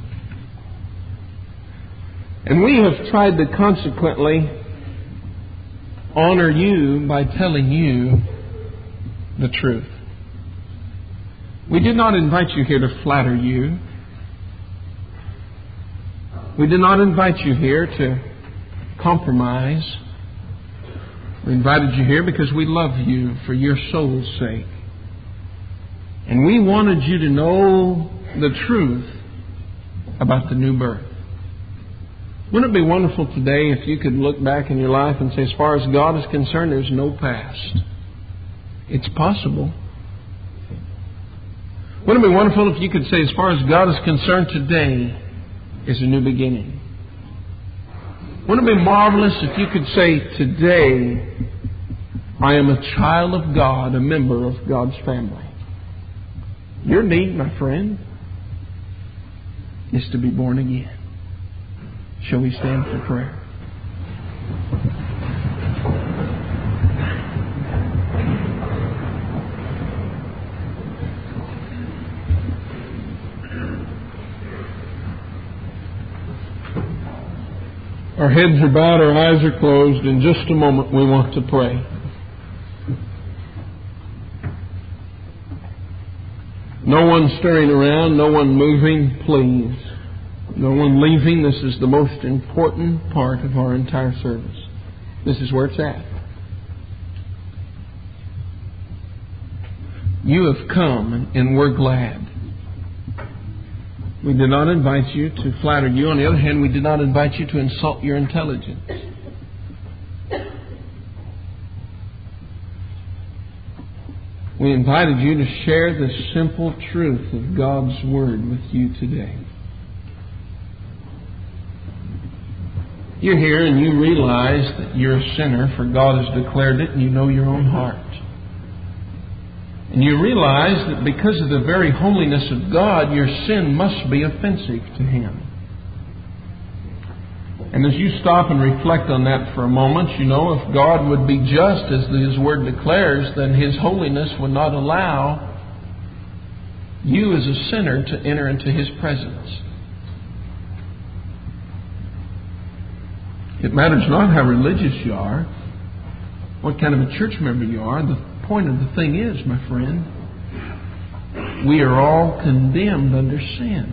A: And we have tried to consequently honor you by telling you the truth. We did not invite you here to flatter you. We did not invite you here to compromise. We invited you here because we love you for your soul's sake. And we wanted you to know the truth about the new birth. Wouldn't it be wonderful today if you could look back in your life and say, as far as God is concerned, there's no past? It's possible. Wouldn't it be wonderful if you could say, as far as God is concerned, today is a new beginning? Wouldn't it be marvelous if you could say, today I am a child of God, a member of God's family? Your need, my friend, is to be born again. Shall we stand for prayer? Our heads are bowed, our eyes are closed. In just a moment we want to pray. No one stirring around, no one moving, please. No one leaving. This is the most important part of our entire service. This is where it's at. You have come, and we're glad. We did not invite you to flatter you. On the other hand, we did not invite you to insult your intelligence. We invited you to share the simple truth of God's Word with you today. You're here and you realize that you're a sinner, for God has declared it, and you know your own heart. And you realize that because of the very holiness of God, your sin must be offensive to Him. And as you stop and reflect on that for a moment, you know if God would be just as His Word declares, then His holiness would not allow you as a sinner to enter into His presence. It matters not how religious you are, what kind of a church member you are. The point of the thing is, my friend, we are all condemned under sin.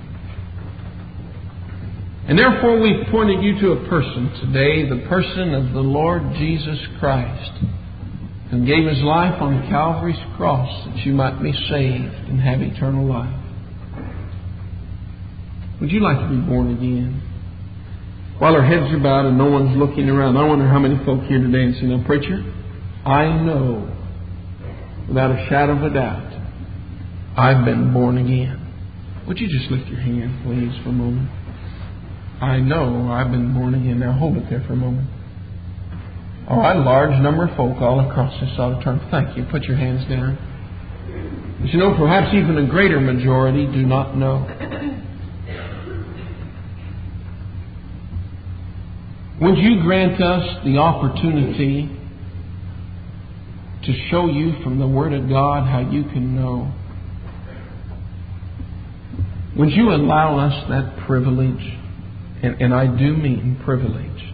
A: And therefore we've pointed you to a person today, the person of the Lord Jesus Christ, who gave His life on Calvary's cross that you might be saved and have eternal life. Would you like to be born again? While our heads are bowed and no one's looking around, I wonder how many folk here today and say, "Now, preacher, I know without a shadow of a doubt I've been born again." Would you just lift your hand, please, for a moment? I know I've been born again. Now hold it there for a moment. All right, a large number of folk all across this auditorium. Thank you. Put your hands down. But you know, perhaps even a greater majority do not know. Would you grant us the opportunity to show you from the Word of God how you can know? Would you allow us that privilege, and I do mean privilege,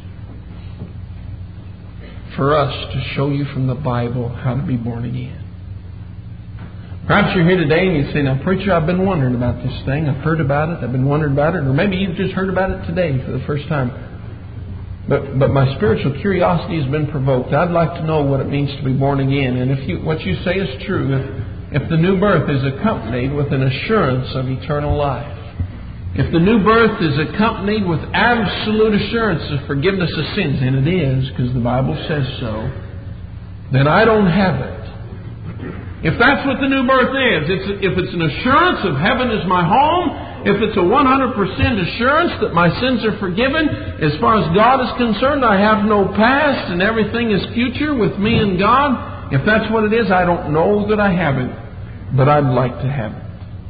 A: for us to show you from the Bible how to be born again? Perhaps you're here today and you say, "Now, preacher, I've been wondering about this thing. I've heard about it. I've been wondering about it." Or maybe you've just heard about it today for the first time. But my spiritual curiosity has been provoked. I'd like to know what it means to be born again. And if what you say is true, if the new birth is accompanied with an assurance of eternal life, if the new birth is accompanied with absolute assurance of forgiveness of sins, and it is, because the Bible says so, then I don't have it. If that's what the new birth is, if it's an assurance of heaven is my home, if it's a 100% assurance that my sins are forgiven, as far as God is concerned, I have no past and everything is future with me and God. If that's what it is, I don't know that I have it, but I'd like to have it.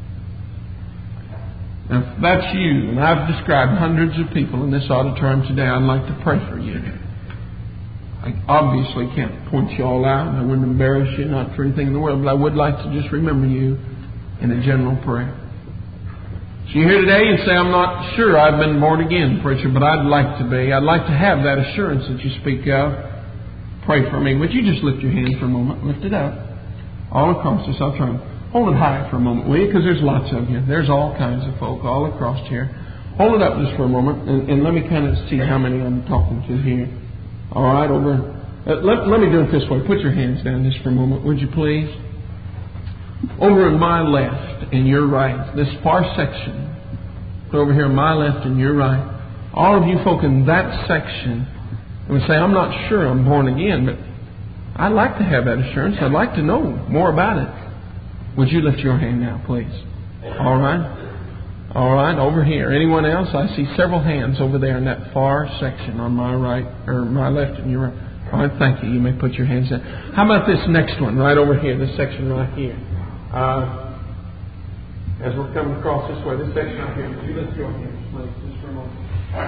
A: Now, if that's you, and I've described hundreds of people in this auditorium today, I'd like to pray for you. I obviously can't point you all out, and I wouldn't embarrass you, not for anything in the world, but I would like to just remember you in a general prayer. So you're here today and say, "I'm not sure I've been born again, preacher, but I'd like to be. I'd like to have that assurance that you speak of. Pray for me." Would you just lift your hand for a moment? Lift it up. All across this. I'll try and hold it high for a moment, will you? Because there's lots of you. There's all kinds of folk all across here. Hold it up just for a moment, and let me kind of see how many I'm talking to here. All right, over. Let me do it this way. Put your hands down just for a moment, would you please? Over on my left and your right, this far section. Over here on my left and your right. All of you folk in that section would say, "I'm not sure I'm born again, but I'd like to have that assurance. I'd like to know more about it." Would you lift your hand now, please? All right. All right, over here. Anyone else? I see several hands over there in that far section on my right, or my left and your right. All right, thank you. You may put your hands down. How about this next one right over here, this section right here? As we're coming across this way, this section right here. Would you lift your hands, please, just for a moment?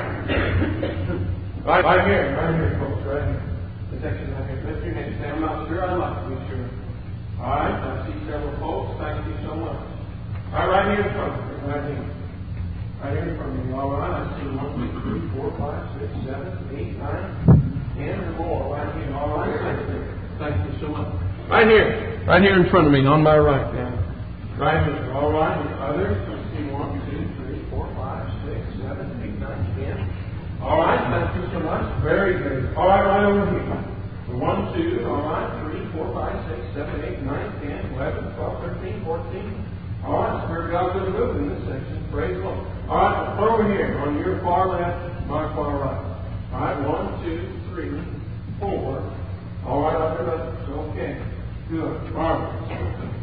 A: Right here, folks, right here. This section right here. Lift your hands. Say, "I'm not sure. I'd like to be sure." All right, I see several folks. Thank you so much. All right here in front of me, right here. Right here in front of me. All right, I see 1, 2, 3, 4, 5, 6, 7, 8, 9, 10 or more. Right here. All right, thank you so much. Right here in front of me, on my right now. Right here. All right. Others. Let's see. 1, 2, 3, 4, 5, 6, 7, 8, 9, 10. All right. Thank you so much. Very good. All right over here. 1, 2, all right, 3, 4, 5, 6, 7, 8, 9, 10, 11, 12, 13, 14. All right, Spirit of God's going to move in this section. Praise the Lord. All right, over here on your far left, my far right. All right, 1, 2, 3, 4. All right, up and up. It's okay. Good. All right.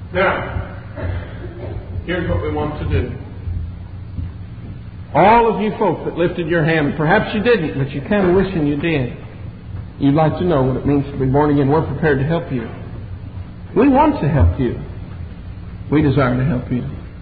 A: Now, here's what we want to do. All of you folks that lifted your hand, perhaps you didn't, but you're kind of wishing you did. You'd like to know what it means to be born again. We're prepared to help you. We want to help you. We desire to help you.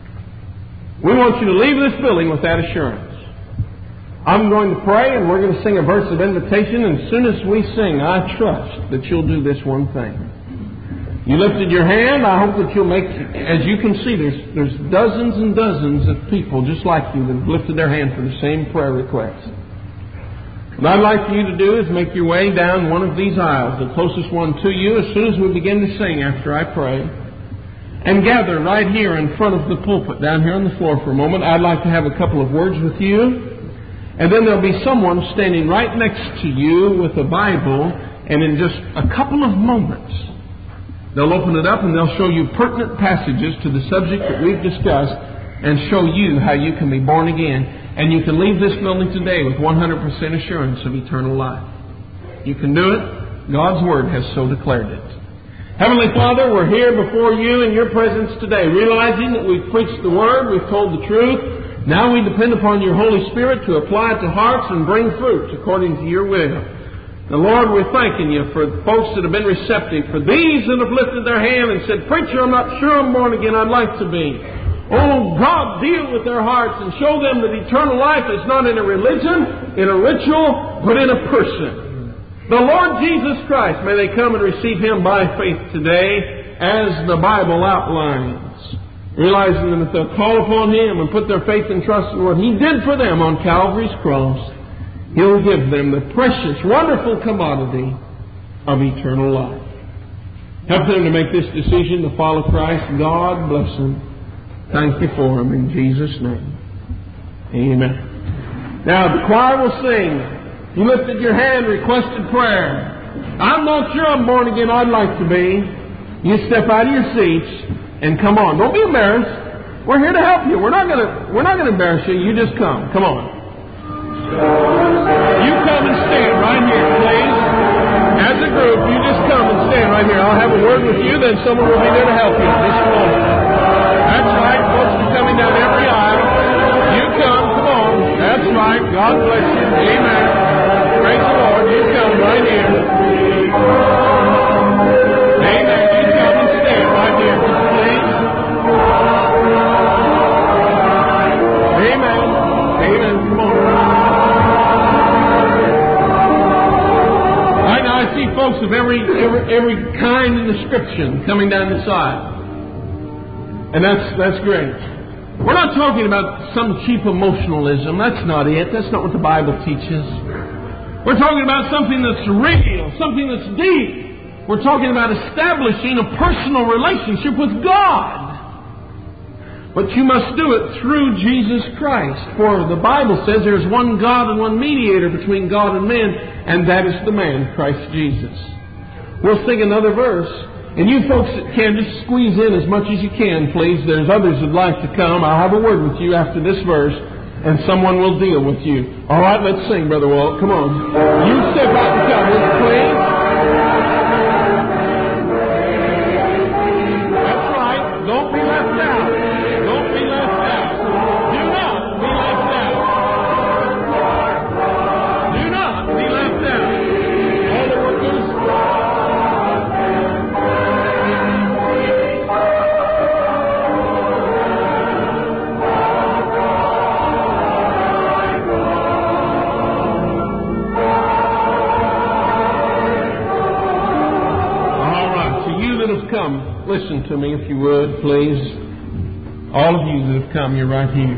A: We want you to leave this building with that assurance. I'm going to pray and we're going to sing a verse of invitation. And as soon as we sing, I trust that you'll do this one thing. You lifted your hand. I hope that you'll make, as you can see, there's dozens and dozens of people just like you that have lifted their hand for the same prayer request. What I'd like for you to do is make your way down one of these aisles, the closest one to you, as soon as we begin to sing after I pray, and gather right here in front of the pulpit, down here on the floor for a moment. I'd like to have a couple of words with you, and then there'll be someone standing right next to you with a Bible, and in just a couple of moments, they'll open it up and they'll show you pertinent passages to the subject that we've discussed and show you how you can be born again. And you can leave this building today with 100% assurance of eternal life. You can do it. God's Word has so declared it. Heavenly Father, we're here before you in your presence today, realizing that we've preached the Word, we've told the truth. Now we depend upon your Holy Spirit to apply it to hearts and bring fruit according to your will. The Lord, we're thanking you for folks that have been receptive, for these that have lifted their hand and said, Preacher, I'm not sure I'm born again. I'd like to be. Oh, God, deal with their hearts and show them that eternal life is not in a religion, in a ritual, but in a person. The Lord Jesus Christ, may they come and receive Him by faith today as the Bible outlines. Realizing that if they'll call upon Him and put their faith and trust in what He did for them on Calvary's cross, He'll give them the precious, wonderful commodity of eternal life. Help them to make this decision to follow Christ. God bless them. Thank you for them in Jesus' name. Amen. Now the choir will sing. You lifted your hand, requested prayer. I'm not sure I'm born again. I'd like to be. You step out of your seats and come on. Don't be embarrassed. We're here to help you. We're not going to embarrass you. You just come. Come on. You come and stand right here, please. As a group, you just come and stand right here. I'll have a word with you, then someone will be there to help you in just a moment. That's right. Folks are coming down every aisle. You come on. That's right. God bless you. Amen. Praise the Lord. You come right here. Amen. You come and stand right here, please. Amen. Amen. Come on. Right now I see folks of every kind and description coming down the side. And that's great. We're not talking about some cheap emotionalism. That's not it. That's not what the Bible teaches. We're talking about something that's real, something that's deep. We're talking about establishing a personal relationship with God. But you must do it through Jesus Christ. For the Bible says there is one God and one mediator between God and men, and that is the man, Christ Jesus. We'll sing another verse. And you folks that can, just squeeze in as much as you can, please. There's others that'd like to come. I'll have a word with you after this verse, and someone will deal with you. All right, let's sing, Brother Walt. Come on. You step out and come, please. That's right. Don't be left out. Don't be left out. Do not be left out. Do not be left out. All the workers. Come, listen to me if you would, please. All of you that have come, you're right here.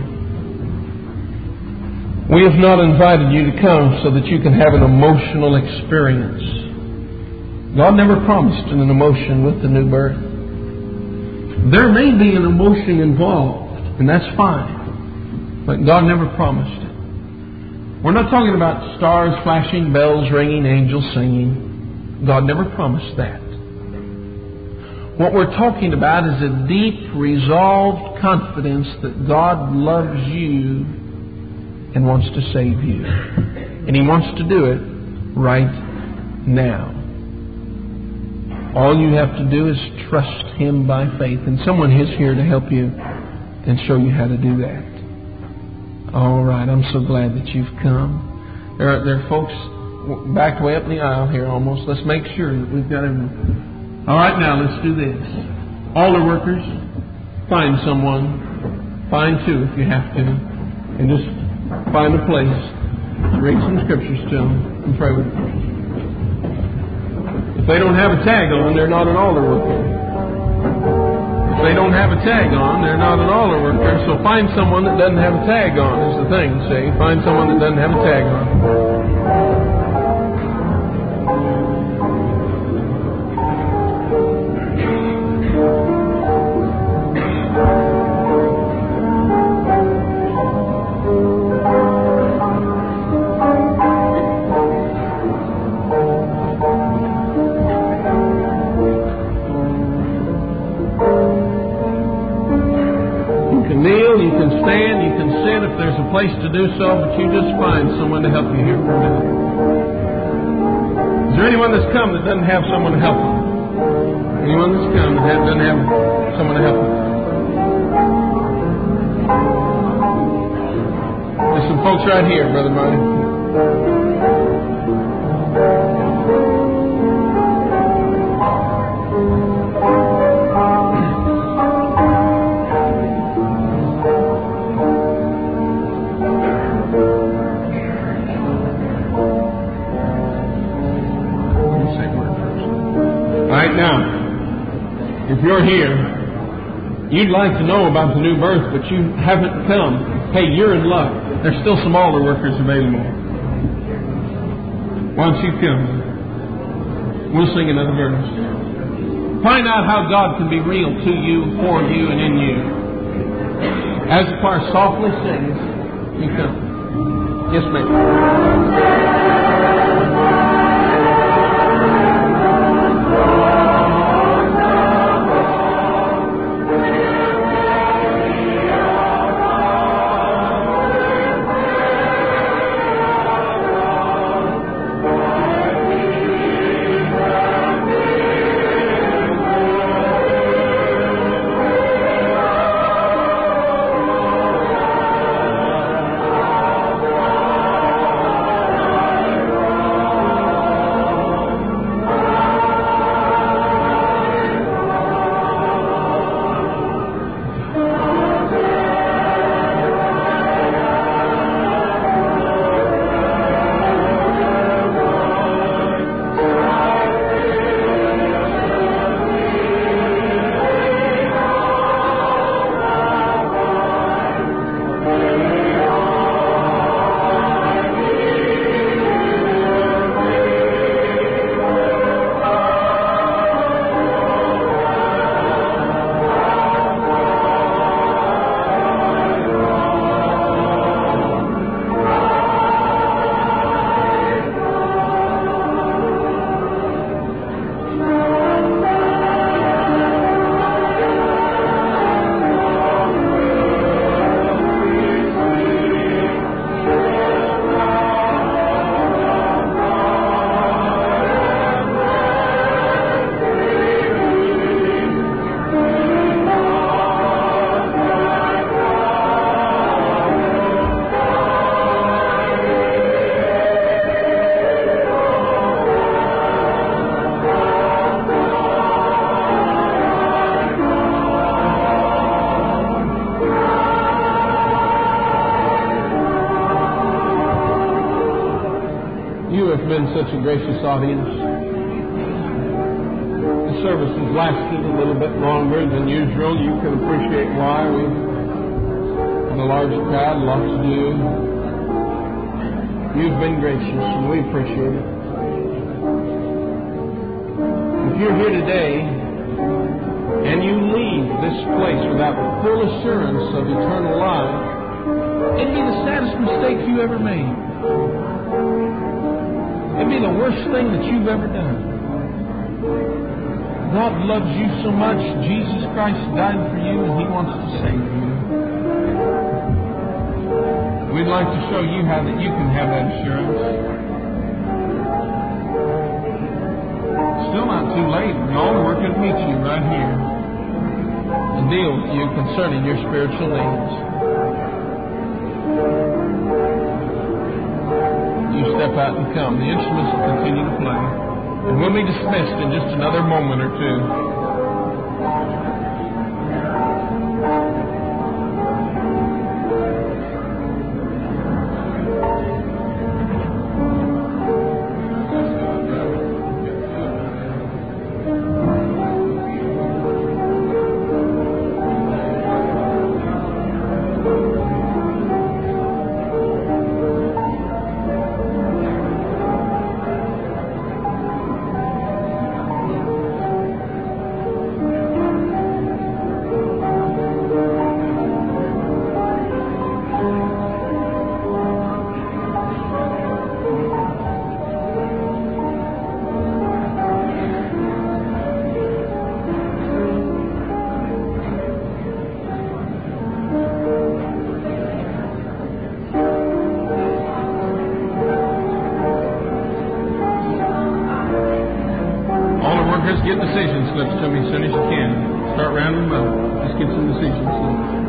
A: We have not invited you to come so that you can have an emotional experience. God never promised an emotion with the new birth. There may be an emotion involved, and that's fine. But God never promised it. We're not talking about stars flashing, bells ringing, angels singing. God never promised that. What we're talking about is a deep, resolved confidence that God loves you and wants to save you. And He wants to do it right now. All you have to do is trust Him by faith. And someone is here to help you and show you how to do that. All right, I'm so glad that you've come. There are folks backed way up the aisle here almost. Let's make sure that we've got everyone. All right, now let's do this. Altar workers, find someone. Find two if you have to. And just find a place. Read some scriptures to them and pray with them. If they don't have a tag on, they're not an altar worker. If they don't have a tag on, they're not an altar worker. So find someone that doesn't have a tag on is the thing. See, find someone that doesn't have a tag on. Place to do so, but you just find someone to help you here for a minute. Is there anyone that's come that doesn't have someone to help them? Anyone that's come that doesn't have someone to help them? There's some folks right here, Brother Marty. If you're here, you'd like to know about the new birth, but you haven't come, hey, you're in luck. There's still some altar workers available. Why don't you come? We'll sing another verse. Find out how God can be real to you, for you, and in you. As the choir softly sings, you come. Yes, ma'am. Such a gracious audience. The service has lasted a little bit longer than usual. You can appreciate why. We've had a large crowd, lots to do. You've been gracious, and we appreciate it. If you're here today and you leave this this place without full assurance of eternal life, it'd be the saddest mistake you ever made. It'd be the worst thing that you've ever done. God loves you so much. Jesus Christ died for you, and He wants to save you. We'd like to show you how that you can have that assurance. Still not too late. The altar worker can meet you right here and deal with you concerning your spiritual needs. You step out and come. The instruments will continue to play. And we'll be dismissed in just another moment or two. Get decision slips to me as soon as you can. Start rounding them up. Just get some decision slips.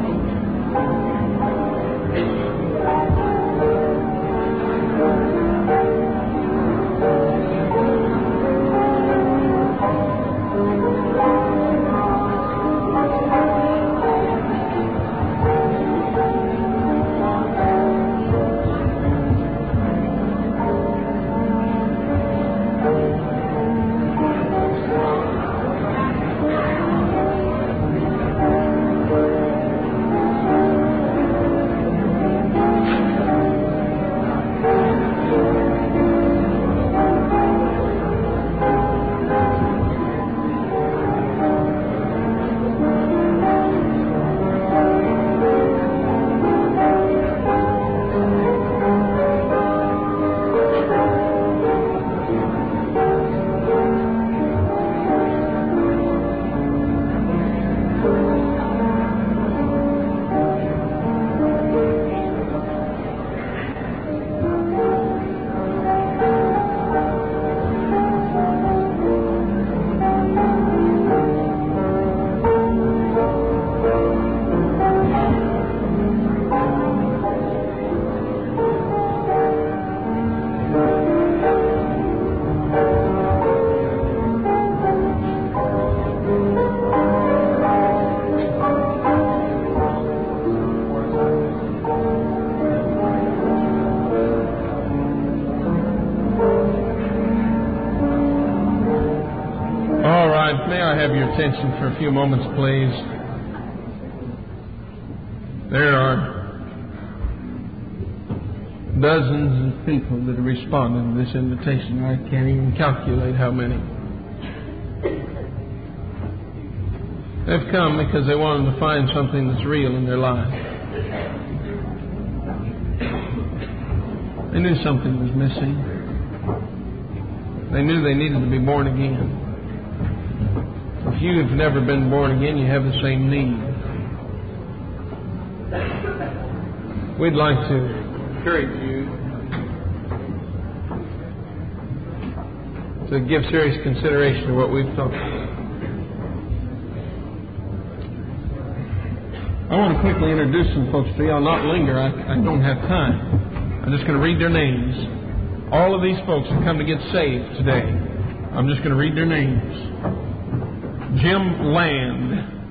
A: Have your attention for a few moments, please. There are dozens of people that have responded to this invitation. I can't even calculate how many. They've come because they wanted to find something that's real in their life. They knew something was missing. They knew they needed to be born again. If you have never been born again, you have the same need. We'd like to encourage you to give serious consideration to what we've talked about. I want to quickly introduce some folks to you. I'll not linger. I don't have time. I'm just going to read their names. All of these folks have come to get saved today. I'm just going to read their names. Jim Land,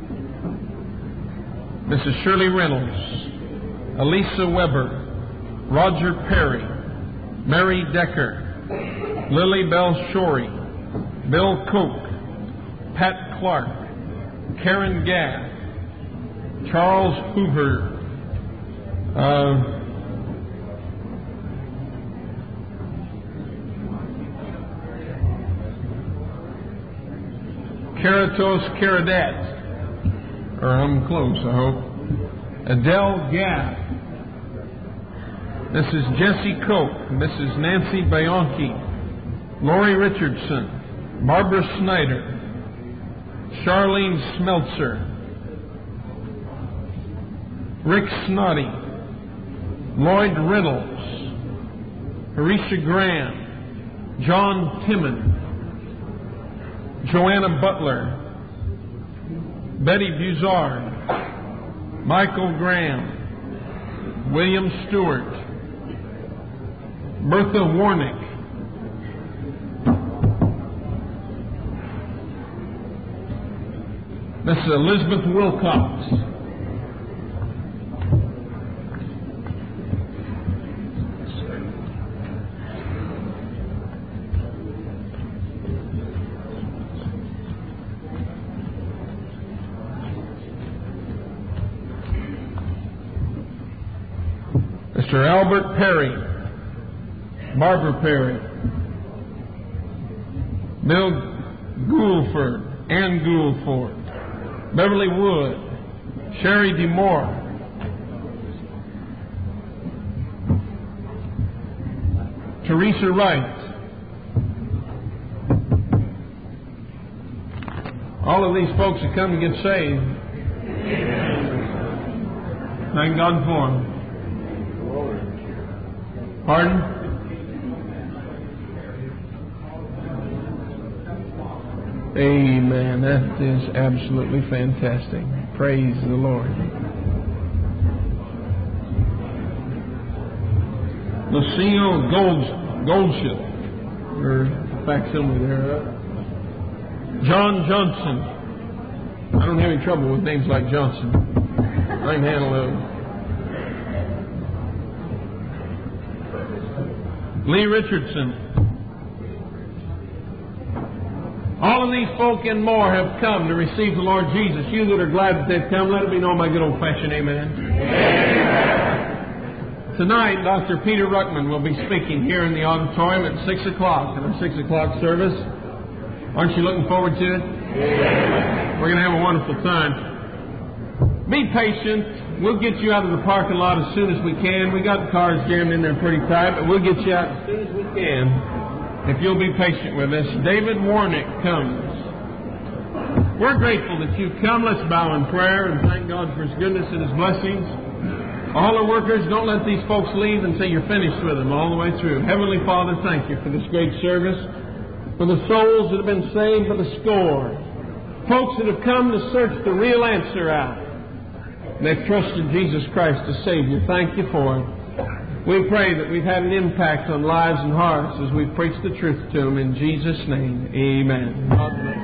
A: Mrs. Shirley Reynolds, Elisa Weber, Roger Perry, Mary Decker, Lily Bell Shorey, Bill Koch, Pat Clark, Karen Gaff, Charles Hoover, Caratos Caradat, or I'm close, I hope. Adele Gaff. Mrs. Jessie Koch, Mrs. Nancy Bianchi, Lori Richardson, Barbara Snyder, Charlene Smeltzer, Rick Snoddy, Lloyd Riddles, Harisha Graham, John Timmon, Joanna Butler, Betty Buzard, Michael Graham, William Stewart, Bertha Warnick, Mrs. Elizabeth Wilcox, Mr. Albert Perry, Barbara Perry, Bill Goulford, Ann Goulford, Beverly Wood, Sherry DeMore, Teresa Wright. All of these folks that come to get saved. Thank God for them. Pardon? Amen. That is absolutely fantastic. Praise the Lord. Lucille Goldship, or facsimile there. John Johnson. I don't have any trouble with names like Johnson. I can handle those. Lee Richardson. All of these folk and more have come to receive the Lord Jesus. You that are glad that they've come, let it be known by good old-fashioned amen. Amen. Tonight, Dr. Peter Ruckman will be speaking here in the auditorium at 6 o'clock in our 6 o'clock service. Aren't you looking forward to it? Amen. We're going to have a wonderful time. Be patient. We'll get you out of the parking lot as soon as we can. We got cars jammed in there pretty tight, but we'll get you out as soon as we can. If you'll be patient with us. David Warnick comes. We're grateful that you've come. Let's bow in prayer and thank God for His goodness and His blessings. All the workers, don't let these folks leave until you're finished with them all the way through. Heavenly Father, thank you for this great service, for the souls that have been saved by the score, folks that have come to search the real answer out. They've trusted Jesus Christ as Savior. Thank you for it. We pray that we've had an impact on lives and hearts as we've preached the truth to them. In Jesus' name, amen. God bless.